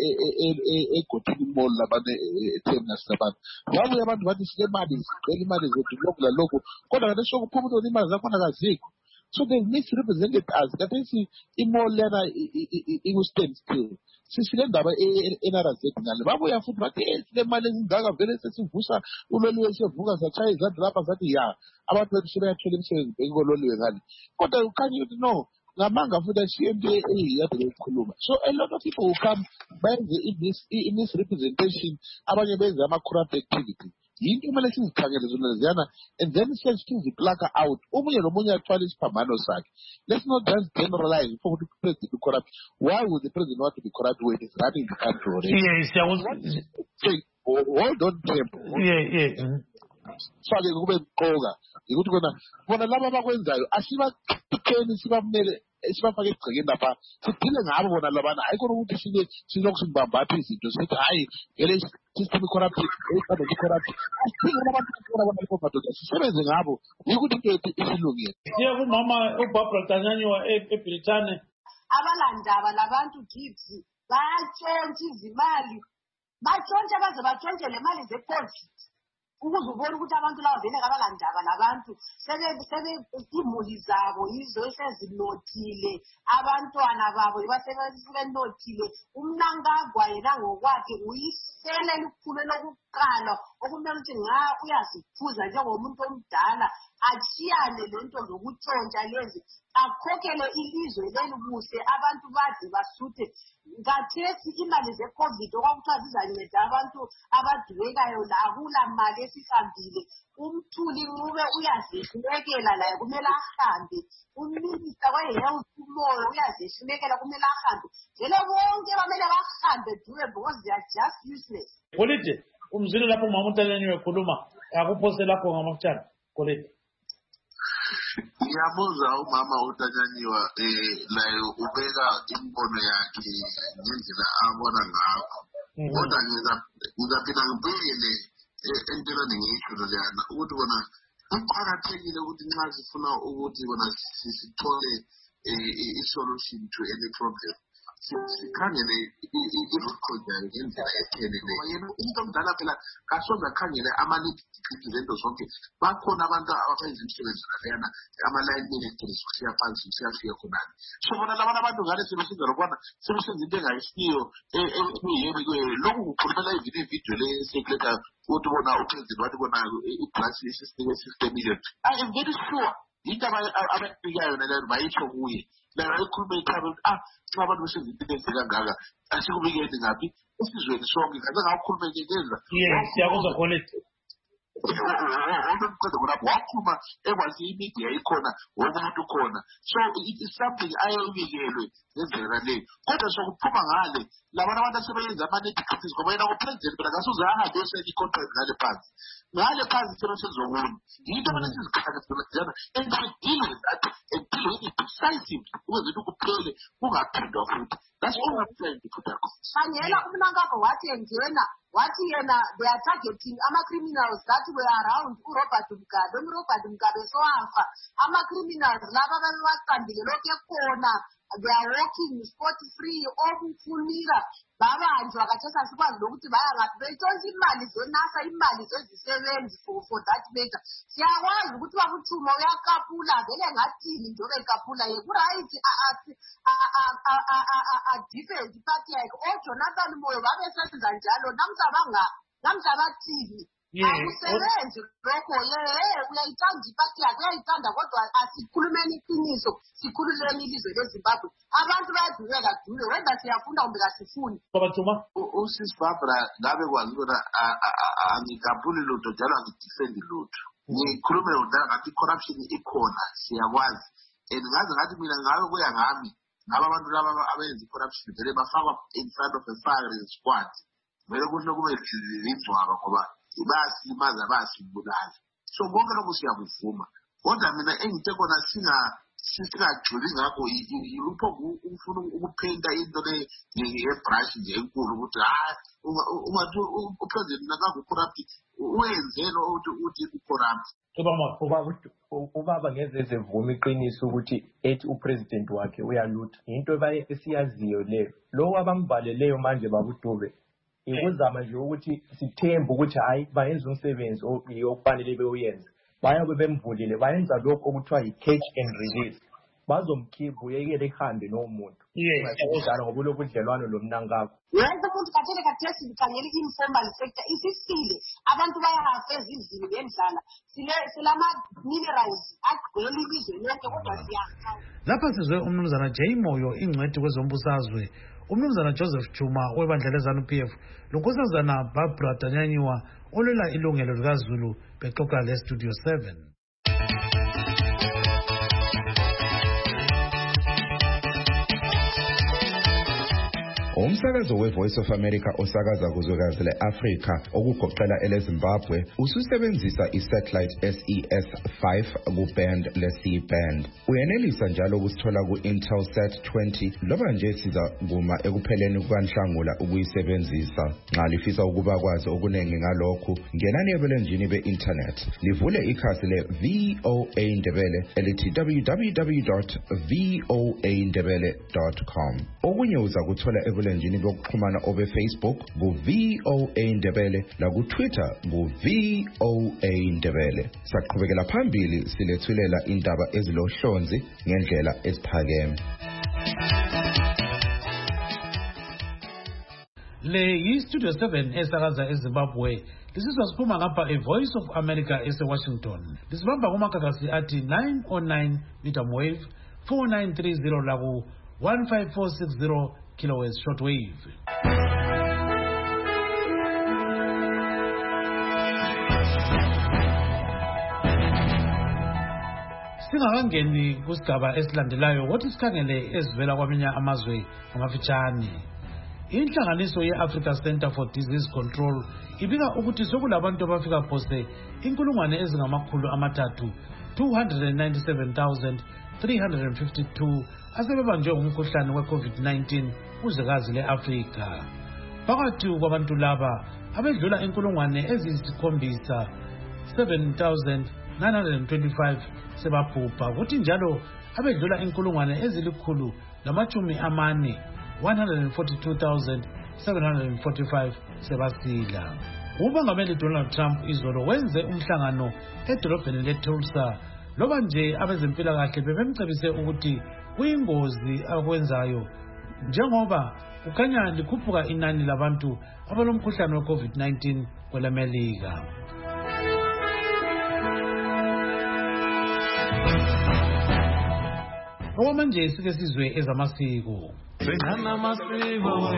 egotini mall labantu eThemis labantu babuye abantu bathi silemali sicela imali zethu lokhu lalokhu kodwa kade sokuphuma ukuthi imali zakhona kazikho. So they misrepresented us. Kade imall lena iku-stand still. Sisile ndaba enarazeti ngale babuya futhi bathi silemali ezingaka vele sesivusa uloliwe sevuka satshaya izandla lapha zathi ya abantu bethu sebeyathola imisebenzi bekololiwe ngale kodwa ukhanye ukuthi no ngamanga futhi ashiye into eyiyade beyikhuluma. So a lot of people will come benze i-misrepresentation abanye benze ama-corrupt activity. Yinto kumele sizikhangele zona ziyana and then siziplaka out omunye nomunye athwala isiphambano sakhe. Let's not just generalize for the president corrupt. Why would the president want to be corrupt when he's running the country already? Yes, hold on to him. Yeah. So kube mqoka ukuthi bona laba abakwenzayo asibatheni sibafake egcekeni lapha sidile ngabo bona labana ayikona ukuthi silokhu sibambapha izinto sithi hayi ngele system corruption sisebenze ngabo yikuthi into isilungile. Siya kumama uBarbara Tanyanyiwa eBritane. Abalandaba labantu kids batshontsha izimali batshontsha baze batshontshe le mali ze-COVID ukuze ubone ukuthi abantu laba vele kabalandaba labantu imuli zabo yizo esezinothile abantwana babo sebenothile. Umnankagwa yena ngokwakhe uyisele elikhulu lokuqala okumele ukuthi nga uyaziphuza njengomuntu omdala achiyane lento zokutshontsha lezi akhokhele ilizwe leli kuhle abantu bazi basuthe. Ngathesi imali ze-COVID okwakuthiwa zizanceda abantu abadubekayo la akula mali esihambile. Umthuli Ncube uyazehlulekela laye kumele ahambe. Uminista we-health umoyo uyazehlulekela kumele ahambe. Vele bonke bamele bahambe dube because they are just useless. Kolide umzili lapho umama uTanyanyiwe ekhuluma akuphose lakho ngamafutshane Kolide. Ngiyabuza umama uTanyanyiwa naye ubeka imbono yakhe ngendlela abona ngakho. Kodwa ngizaphinda ngibuyele entweni ngiyisho leyana ukuthi bona kuqakathekile ukuthi nxa sifuna ukuthi bona sithole i-solution to any problem sikhangele irokhonjayo ngendlela epheleleyo. Yena umuntu omdala phela kasoze akhangele ama-nitty-gritty lento zonke. Bakhona abantu abayenza imisebenzi leyana ama-line ministries kusiya phansi kusiyafika khonani. So bona labana abantu ngale sebesenza lokubana sebesenza into engayisiyo lokhu kukhulumela even ividiyo le-secretary ukuthi bona upresident wathi bona igrant ye-60 million. I am very sure into abayifikayo naleyo bayisho kuye nayo ayikhulume ikhaba ukuthi abantu besenza into enze kangaka asikubikeni ngaphi esizweni sonke kaze ngawukhulume ngenza. Siyakuzwa Kolide. Wakhuluma ekwazi imedia ikhona womuntu khona. So it is something ayebikelwe ngendlela leyo. Kodwa sokuphuma ngale labana abantu asebenza ama-nitty-gritty ngoba yena upresident phela kasoze ahambe yosela i-contract ngale phansi. Ngale phansi sebesenzokuna yinto abana sizikhakhazana and we deal with that and deal with it decisively ukwenzela ukuphele kungaphindwa futhi. That's all I'm trying to put across. Khangela umnankakho wathi engena wathi yena they are targeting ama-criminals that were around uRobert Mugabe. uRobert Mugabe sowafa ama-criminals laba babewaqambile lokhu ekhona they are walking spot free okumfunira babanjwa kathesi asikwazi lokuthi baya ngaphi betshontsha imali zonasa imali zezisebenzi for that matter. Siyakwazi ukuthi bakuthuma uyakapula vele ngathini njengoba ekapula ye-right a-different party yakhe oJonathan Moyo babesenza njalo namhla bathini akusebenzi lokho uyayithanda ipati yakhe uyayithanda kodwa asikhulumeni iqiniso sikhululeni ilizwe leZimbabwe abantu bayadubeka dube wenda siyafunda kumbe kasifuni. Usisi Barbara ngabe kwazi ukuthi angikapuli lutho njalo angidefendi lutho. Ngikhulume udala ngathi corruption ikhona siyakwazi and ngaze ngathi mina ngabe kuya ngami ngaba abantu laba abenza i-corruption vele bafakwa in front of a firing squad. Vele kube izingcwaba ngoba bayasilimaza bayasibulala. So konke lokhu siyakuvuma kodwa mina engithe kona singajuli ngakho yilupho ufuna ukuphenda into le ngebrush nje enkulu ukuthi ungathi upresident nakaku-corrupt wenzelo ukuthi u-corrupt. Ubaba ngeze ezevuma iqiniso ukuthi ethi upresident wakhe uyalutha into esiyaziyo leyo. Lo abambaleleyo manje babudube ikuzama nje ukuthi sithembe ukuthi hayi bayenza umsebenzi okufanele beyenze. Bayabe bemvulile bayenza lokho okuthiwa yi-catch and release. Bazomkhipha uyekele ehambe nomuntu. Njalo ngoba ulobudlelwano lomnankakho. Wenza ukuthi kathesi sikhangela i-informal sector isisile abantu bayafa ezindlini ngendlala silama-minerals agcwele ilizwe lonke kodwa siyafa. Lapha sizwe umnumzana Jay Moyo ingcwethi kwezombusazwe, umnumzana Joseph Chuma webandla leZANU-PF, lonkosazana Barbara Tanyanyiwa olwela ilungelo likaZulu bexoxa leStudio 7. Umsakazo we-Voice of America osakaza kuzwekazi le-Afrika okugoqela eleZimbabwe ususebenzisa i-satellite SES-5 ku-band le-C-band. Uyenelisa njalo ukusithola ku-Intelsat 20 loba nje siza kuma ekupheleni kukaNhlangula ukuyisebenzisa. Nxa lifisa ukuba kwazi okuningi ngalokhu, ngenani ebulenjini be-internet livule ikhasi le-VOA Ndebele elithi www.voandebele.com. Okunye uza kuthola ebulenjini bokuxhumana obe-Facebook ku-VOA Ndebele laku-Twitter ku-VOA Ndebele. Saqhubekela phambili silethulela indaba ezilohlonzi ngendlela eziphakeme. Le yi-Studio 7 esakaza eZimbabwe. Lisizwa siphuma ngapha e-Voice of America ese-Washington. Lisibamba kumakakasi athi 909 medium wave, 4930 laku 15460 kilohertz shortwave. Singakangeni kusigaba esilandelayo wothi sikhangele ezivela kwamanye amazwe ngamafitshane. Inhlanganiso ye-Africa Center for Disease Control ibika ukuthi sokulabantu abafika phose 397,352 asebebanjwe umkhuhlane we-COVID-19 kuzwekazi le-Afrika. Phakathi kwabantu laba abedlula 7,925 sebabhubha, kuthi njalo abedlula 142,745 sebasila. Umongameli Donald Trump izolo wenze umhlangano edolobheni leTulsa loba nje abezempilakahle bebemcebise ukuthi kuyingozi akwenzayo njengoba kukhanya likhuphuka inani labantu abalomkhuhlane we-COVID-19 kwelamelika. Okwamanje sike sizwe ezamasiko. Benana masiko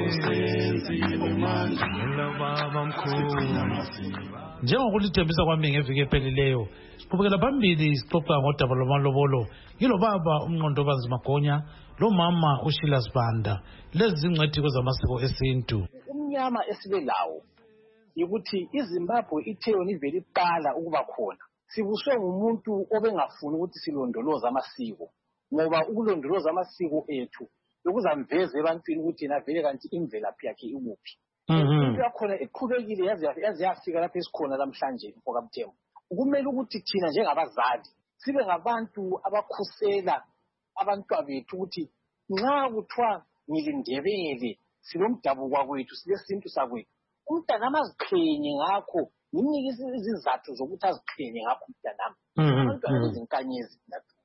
njengokulithembisa kwami ngeviki ephelileyo, siqhubekela phambili sixoxa ngodaba lwamalobolo. Yilo baba uMnqondobanzi Magonya lo mama uShila Sibanda, lezi zingcwethi kwezamasiko esintu. Umnyama esibe lawo ukuthi iZimbabwe ithe yona ivele iqala ukuba khona sibuswe ngumuntu obengafuni ukuthi silondoloze amasiko, ngoba ukulondoloza amasiko ethu lokuzamveza ebantwini ukuthi yena vele kanti imvelaphi yakhe ikuphi. Into yakhona iqhubekile yaze yafika lapho esikhona namhlanje mfokamthembu. Kumele ukuthi thina njengabazali sibe ngabantu abakhusela abantwabethu ukuthi nxa kuthiwa ngilindebele silomdabuko kwethu silesintu sakwethu, umntana amaziqhenye ngakho, nimnike izizathu zokuthi aziqhenye ngakho umntanami. Abantwana bezinkanyezi.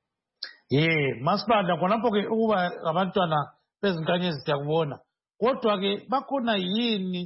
Masibanda khonapho-ke ukuba abantwana bezinkanyezi siyakubona, kodwa-ke bakhona yini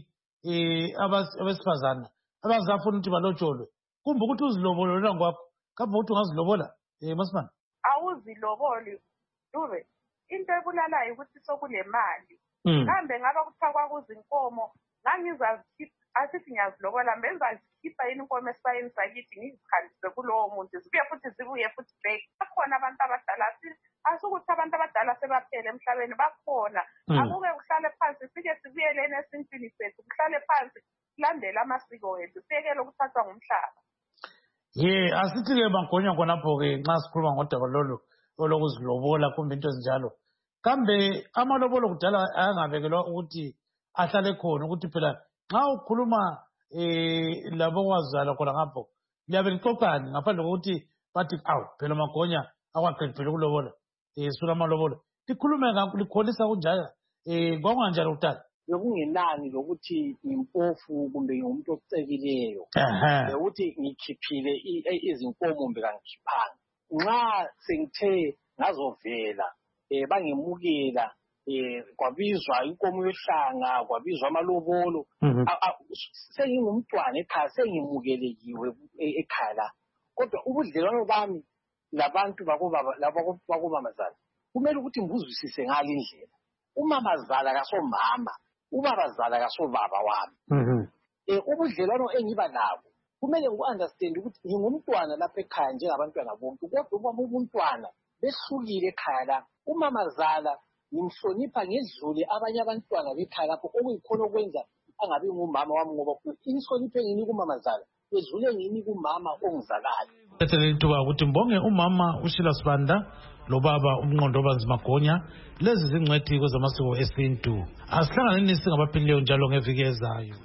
abesifazana abazafuna ukuthi balotsholwe? Kumbe ukuthi uzilobololela ngwakho, kambe ukuthi ungazilobola Masibanda? Awuziloboli Dube, into ebulalayo ukuthi sokulemali. Kambe ngaba kuthiwa kwakuzinkomo ngangizazikhipha, asithi ngiyazilobola benzazikhipha yini inkomo esayini sakithi ngizihambise kulowo muntu zibuye futhi back. Bakhona abantu abadala, asukuthi abantu abadala sebaphele emhlabeni, bakhona. Akuke kuhlale phansi sike sibuyeleni esintwini sethu, kuhlale phansi silandele amasiko ethu, siyekele ukuthathwa ngumhlaba. Asithi-ke Magonya khonapho-ke nxa sikhuluma ngodaba lolu olokuzilobola kumbe into ezinjalo, kambe amalobolo kudala ayangabekelwa ukuthi ahlale khona, ukuthi phela nxa ukhuluma labo kwazala khona ngapho liyabe lixoxani ngaphandle kokuthi bathi phela Magonya akwaqedi phela ukulobola sula amalobolo, likhulume ngakho likholisa kunjaya kwakunganjani kudala? Bekungenani lokuthi ngimpofu kumbe ngumuntu ocekileyo, ukuthi ngikhiphile izinkomo mbe kangikhiphanga. Nxa sengithe ngazovela bangimukela kwabizwa inkomo yohlanga, kwabizwa amalobolo, sengingumntwana ekhaya, sengimukelekiwe ekhaya la. Kodwa ubudlelwano bami labantu bakobamazala kumele ukuthi ngibuzwisise ngale indlela. Umamazala kasomama, ubabazala kasobaba wami. Ubudlelwano engiba nabo kumele ngu-understand ukuthi ngingumntwana lapha ekhaya njengabantwana bonke, kodwa uma ubuntwana behlukile ekhaya la. Umamazala ngimhlonipha ngedlule abanye abantwana bekhaya lapho okuyikhona okwenza angabi ngumama wami ngoba inhlonipho enginika umamazala edlule nginika umama ongizalayo. Ethele ithuba ukuthi mbonge umama uShila Sibanda lobaba umnqondo obanzima Gonya, lezi zingcwethi kwezamasiko esintu. Asihlanganeni singabaphilileyo njalo ngeviki ezayo.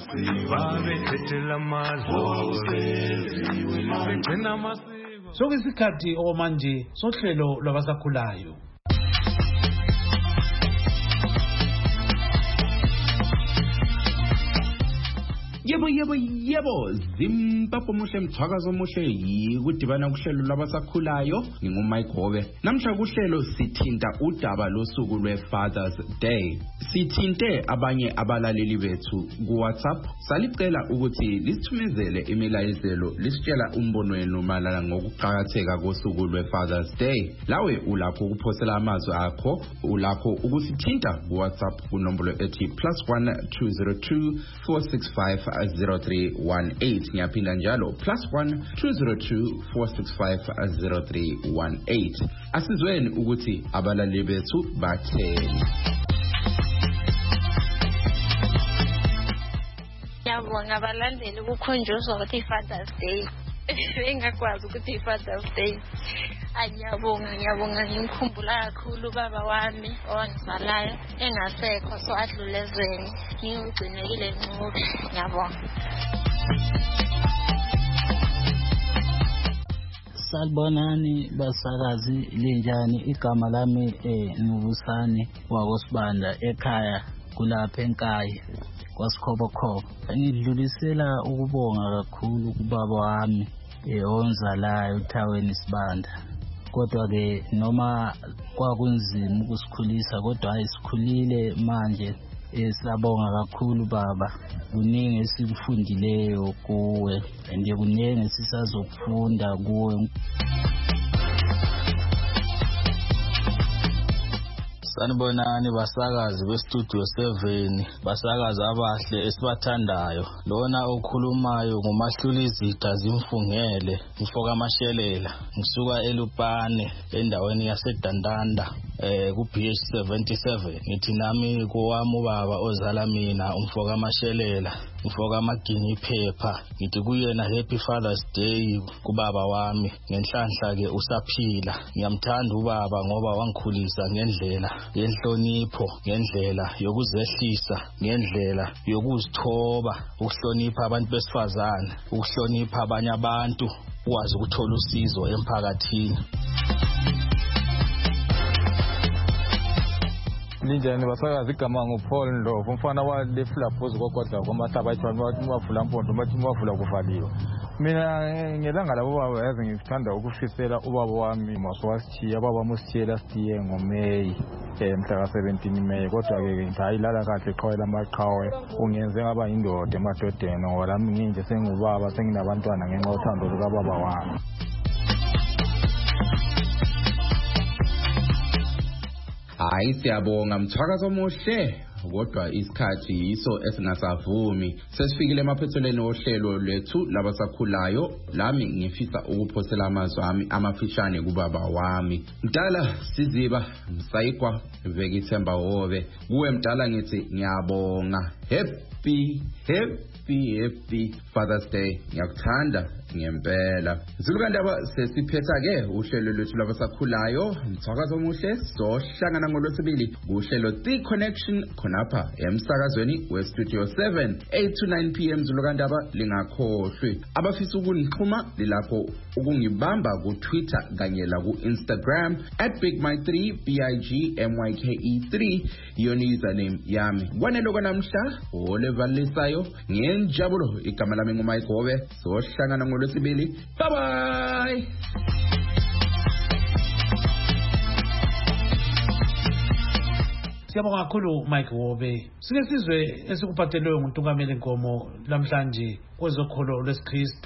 Sokuyisikhathi okwamanje sohlelo lwabasakhulayo. Yebo Zimbabwe muhle mthwakazo muhle yikudibana kuhlelo labasakhulayo ngingumike Hobe. Namhla kuhlelo sithinta udaba losuku lweFathers Day. Sithinte abanye abalaleli bethu ku WhatsApp salicela ukuthi lisithumezele imilayezelo lisitshela umbono wenu malana ngokuqhakatheka kosuku lweFathers Day. Lawe ulapho ukuphosela amazwi akho, ulapho ukusithinta ku WhatsApp kunombolo ethi +1 202 465 0318. Ngiyaphinda njalo +1 202 465 0318. Asizweni ukuthi abalaleli bethu batheni. Ngiyabonga abalandeli ukukhonjuzwa ukuthi iFathers Day. Engakwazi ukuthi iFathers Day. Ngiyabonga ngimkhumbula kakhulu baba wami owangizalayo engasekho so adlule ezweni ngigcinekile nqobo. Ngiyabonga. Salibonani basakazi linjani? Igama lami ngubusani wakosibanda ekhaya kulapha eNkayi kwaSikhobokhobo. Ngidlulisela ukubonga kakhulu kubaba wami onzalayo uThaweni Sibanda. Kodwa ke noma kwakunzima ukusikhulisa kodwa ayisikhulile manje. Siyabonga kakhulu baba, kuningi esikufundileyo kuwe and kuningi esisazokufunda kuwe. Sanibonani basakazi bestudio 7, basakazi abahle esibathandayo. Lona okhulumayo nguMahlulizitha Zimfungele, Mfoka Amashelela, ngisuka eLupane endaweni yaseDandanda ku BH77. Ngithi nami kowami ubaba ozala mina uMfoka Amashelela, Mfoka Magini Phepha, ngithi kuyena Happy Father's Day kubaba wami. Ngenhlanhla ke usaphila. Ngiyamthanda ubaba ngoba wangikhulisa ngendlela yenhlonipho, ngendlela yokuzehlisa, ngendlela yokuzithoba, ukuhlonipha abantu besifazane, ukuhlonipha abanye abantu, ukwazi ukuthola usizo emphakathini. Linjani basakazi? Igama nguPaul Ndlovu, umfana walefula phuzu kokodwa kwamahlaba ayithwala wavula mpondo bathi wavula kuvaliwe. Mina ngelanga labo baba yazi ngithanda ukufisela ubaba wami maswasithiya, baba wami usithiyela sitiye ngoMeyi mhla ka-17 Meyi. Kodwa ke ngayilala kahle iqhawe lamaqhawe, ungenze ngaba yindoda emadodeni ngoba lami nginje sengubaba senginabantwana ngenxa yothando lukababa wami. Hayi siyabonga mthwakazo omuhle, kodwa isikhathi yiso esingasavumi. Sesifikile emaphethelweni ohlelo lwethu labasakhulayo. Lami ngifisa ukuphosela amazwi ami amafishane kubaba wami. Mdala Siziba Msayikwa Vekithemba Hobe. Kuwe mdala ngithi ngiyabonga. Happy Father's Day. Ngiyakuthanda ngempela. Zilukandaba sesiphetha ke uhlelo lwethu labasakhulayo. Mthwakazo omuhle sohlangana ngolwesibili kuhlelo The Connection khonapha emsakazweni weStudio 7 8 to 9 PM. Zilukandaba lingakhohlwe. Abafisa ukunixhuma lilapho ukungibamba ku Twitter kanye la ku Instagram @bigmike3 BIGMYKE3 yona username yami. Kwanelo kwanamhla olevalisayo ngenjabulo igama lami nguMike Hobe. Sohlangana ngolwesibili. Bye bye. Siyabonga kakhulu Mike Hobe. Sike sizwe esikuphathelwe nguNtungameli Nkomo lamhlanje kwezokholo lwesiKristu.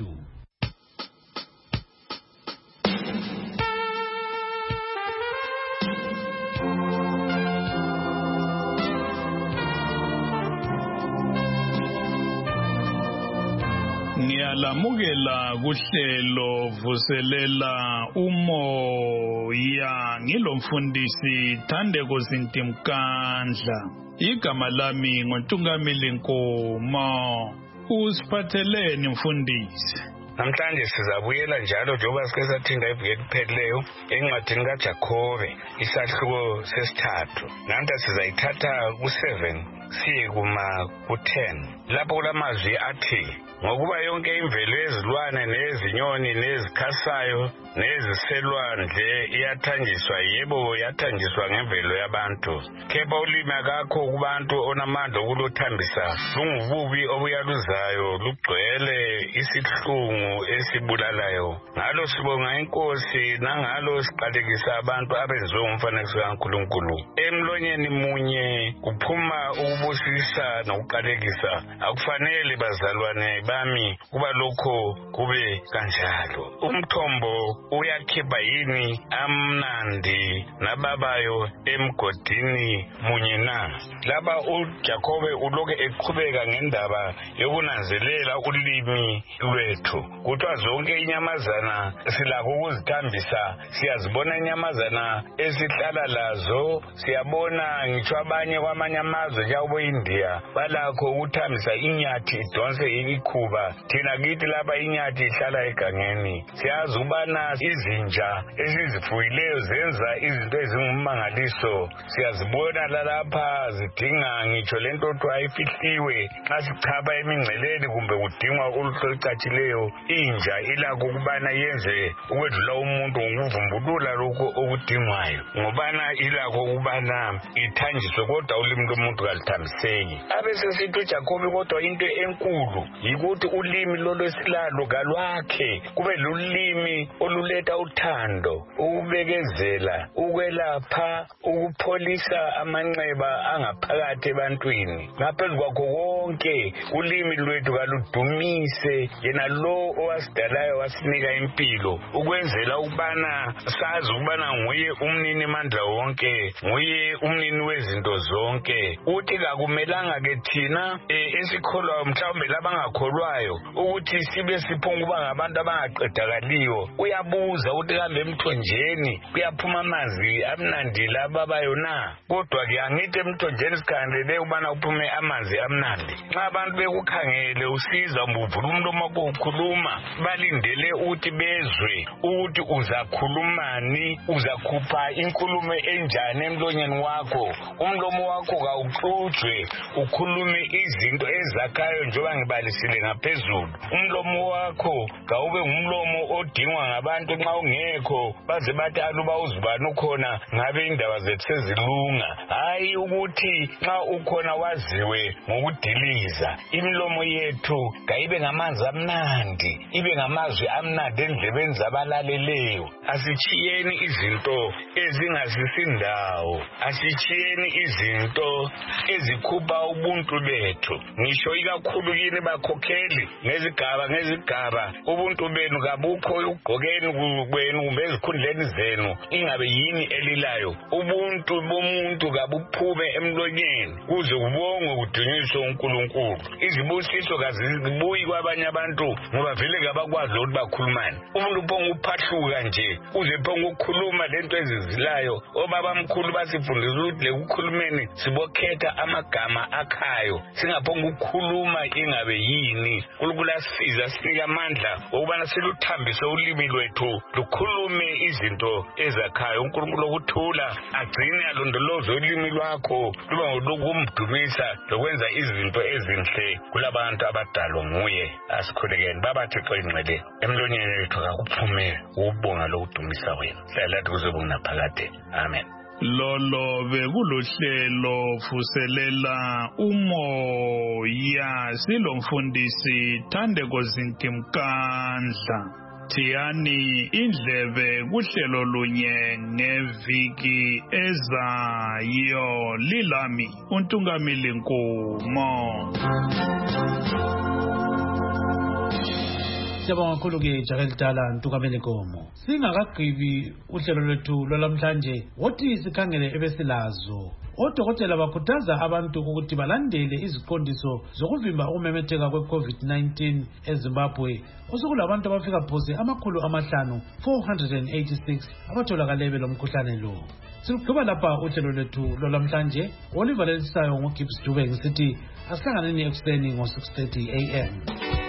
Ngiyalamukela kuhlelo vuselela umoya ngilomfundisi Thandeko Zintimkandla. Igama lami nguNtungamili Nkomo. Usiphatheleni mfundisi? Namhlanje sizabuyela njalo njengoba sike sathinda iviki eliphelileyo encwadini kaJakobe isahluko sesithathu. Namhla sizayithatha ku7 siye ku10. Lapho kulamazwi athi ngokuba yonke imvelo yezilwane nezinyoni nezikhasayo neziselwandle iyathanjiswa, yebo yathanjiswa ngemvelo yabantu. Kepha ulimi akakho kubantu onamandla okuluthambisa, lungububi obuyaluzayo, lugcwele isihlungu esibulalayo. Ngalo sibonga inkosi, nangalo siqalekisa abantu abenziwe umfanekiso kaNkulunkulu. Emlonyeni munye kuphuma ukubusisa nokuqalekisa. Akufanele bazalwane bami kuba lokho kube kanjalo. Umthombo uyakhipha yini amnandi nababayo emgodini munye na? Laba uJakobe uloke eqhubeka ngendaba yokunanzelela ulimi lwethu. Kuthiwa zonke inyamazana silakho ukuzithambisa, siyazibona inyamazana esihlala lazo, siyabona ngitsho abanye kwamanye amazwe njengoba India balakho ukuthambisa inyathi idonse ikhuba. Thina kithi laba inyathi ihlala egangeni. Siyazi ubana izinja esizifuyileyo zenza izinto ezingummangaliso. Siyazibona lapha zidinga ngitsho lento kuthiwa ifihliwe xa sichapha emingceleni kumbe kudingwa uluhlu olucatshileyo. Inja ilakho ukubana yenze ukwedlula umuntu ngokuvumbulula lokho okudingwayo, ngobana ilakho ukubana ithanjiswe, kodwa ulimi lomuntu kalithambiseki. Abesesithi uJakobe kodwa into enkulu yikuthi ulimi lolwesilalo kalwakhe kube lulimi oluletha uthando, ukubekezela, ukwelapha, ukupholisa amanxeba angaphakathi ebantwini. Ngaphezu kwakho konke ulimi lwethu kaludumise yena lo owasidalayo wasinika impilo, ukwenzela ukubana sazi ukubana nguye umnini mandla wonke, nguye umnini wezinto zonke. Uthi kakumelanga ke thina esikholwayo mhlawumbe labangakholwayo ukuthi sibe siphunga ukuba ngabantu abangaqedakaliyo. Uyabuza ukuthi kambe emthonjeni kuyaphuma amanzi amnandi lababayo na? Kodwa ke angithi emthonjeni sikhangelele ukubana kuphume amanzi amnandi. Nxa abantu bekukhangele usiza uvula umlomo wakho ukhuluma, balindele ukuthi bezwe ukuthi uzakhulumani, uzakhupha inkulumo enjani emlonyeni wakho. Umlomo wakho kawuxutshwe, ukhulume izinto ezakhayo njengoba ngibalisile ngaphezulu. Umlomo wakho kawube ngumlomo odingwa ngabantu nxa ungekho baze bathi aluba uzibani ukhona ngabe indaba zethu sezilunga. Hayi ukuthi nxa ukhona waziwe ngokudiliza. Imilomo yethu kayibe ngamanzi amnandi, ibe ngamazwi amnandi endlebeni zabalaleleyo. Asichiyeni izinto ezingasisindawo, asichiyeni izinto ezikhupha ubuntu bethu. Ngisho ikakhulu kini bakhokheli ngezigaba ubuntu benu kabukho ugqokeni kwenu kumbe ezikhundleni zenu ingabe yini elilayo. Ubuntu bomuntu kabuphume emlonyeni kuze kubongwe kudunyiswe uNkulunkulu. Izibusiso kazibuyi kwabanye abantu ngoba vele kabakwazi ukuthi bakhulumane. Umuntu uphonga uphahluka nje uze phonga ukukhuluma lento ezizilayo. Obabamkhulu basifundisa ukuthi lekukhulumeni sibokhetha amagama akhayo, singaphonga ukukhuluma ingabe yini. uNkulunkulu asiza sinika amandla ukubana siluthambise ulimi lwethu lukhulume izinto ezakhayo. uNkulunkulu okuthula agcine alondoloze ulimi lwakho luba ngolokumdumisa lokwenza izinto ezinhle kulabantu abadalwa nguye. Asikhulekeni Baba Thixo ingcwele, emlonyeni wethu kakuphume ukubonga lokudumisa wena. Hlala kuze kungaphakade. Amen. Lolo bekulohlelo vuselela umoya, silomfundisi Thandeko Zintimkandla. Thiyani indlebe kuhlelo lunye ngeviki ezayo. Lilami uNtungamili Nkomo. Siyabonga kakhulu ke Jahel Dala Ntukamele Gomo. Singakagqibi uhlelo lwethu lwalamhlanje wothi sikhangele ebesilazo. Odokotela bakhuthaza abantu ukuthi balandele iziqondiso zokuvimba ukumemetheka kwe-COVID-19 eZimbabwe. Osokulabantu abafika phose 486 abatholakale belomkhuhlane lo. Siluqhuba lapha uhlelo lwethu lwalamhlanje. Oliver Lensayo ngoGibbs Dube ngisithi asihlanganeni ekuseni ngo 6:30 AM.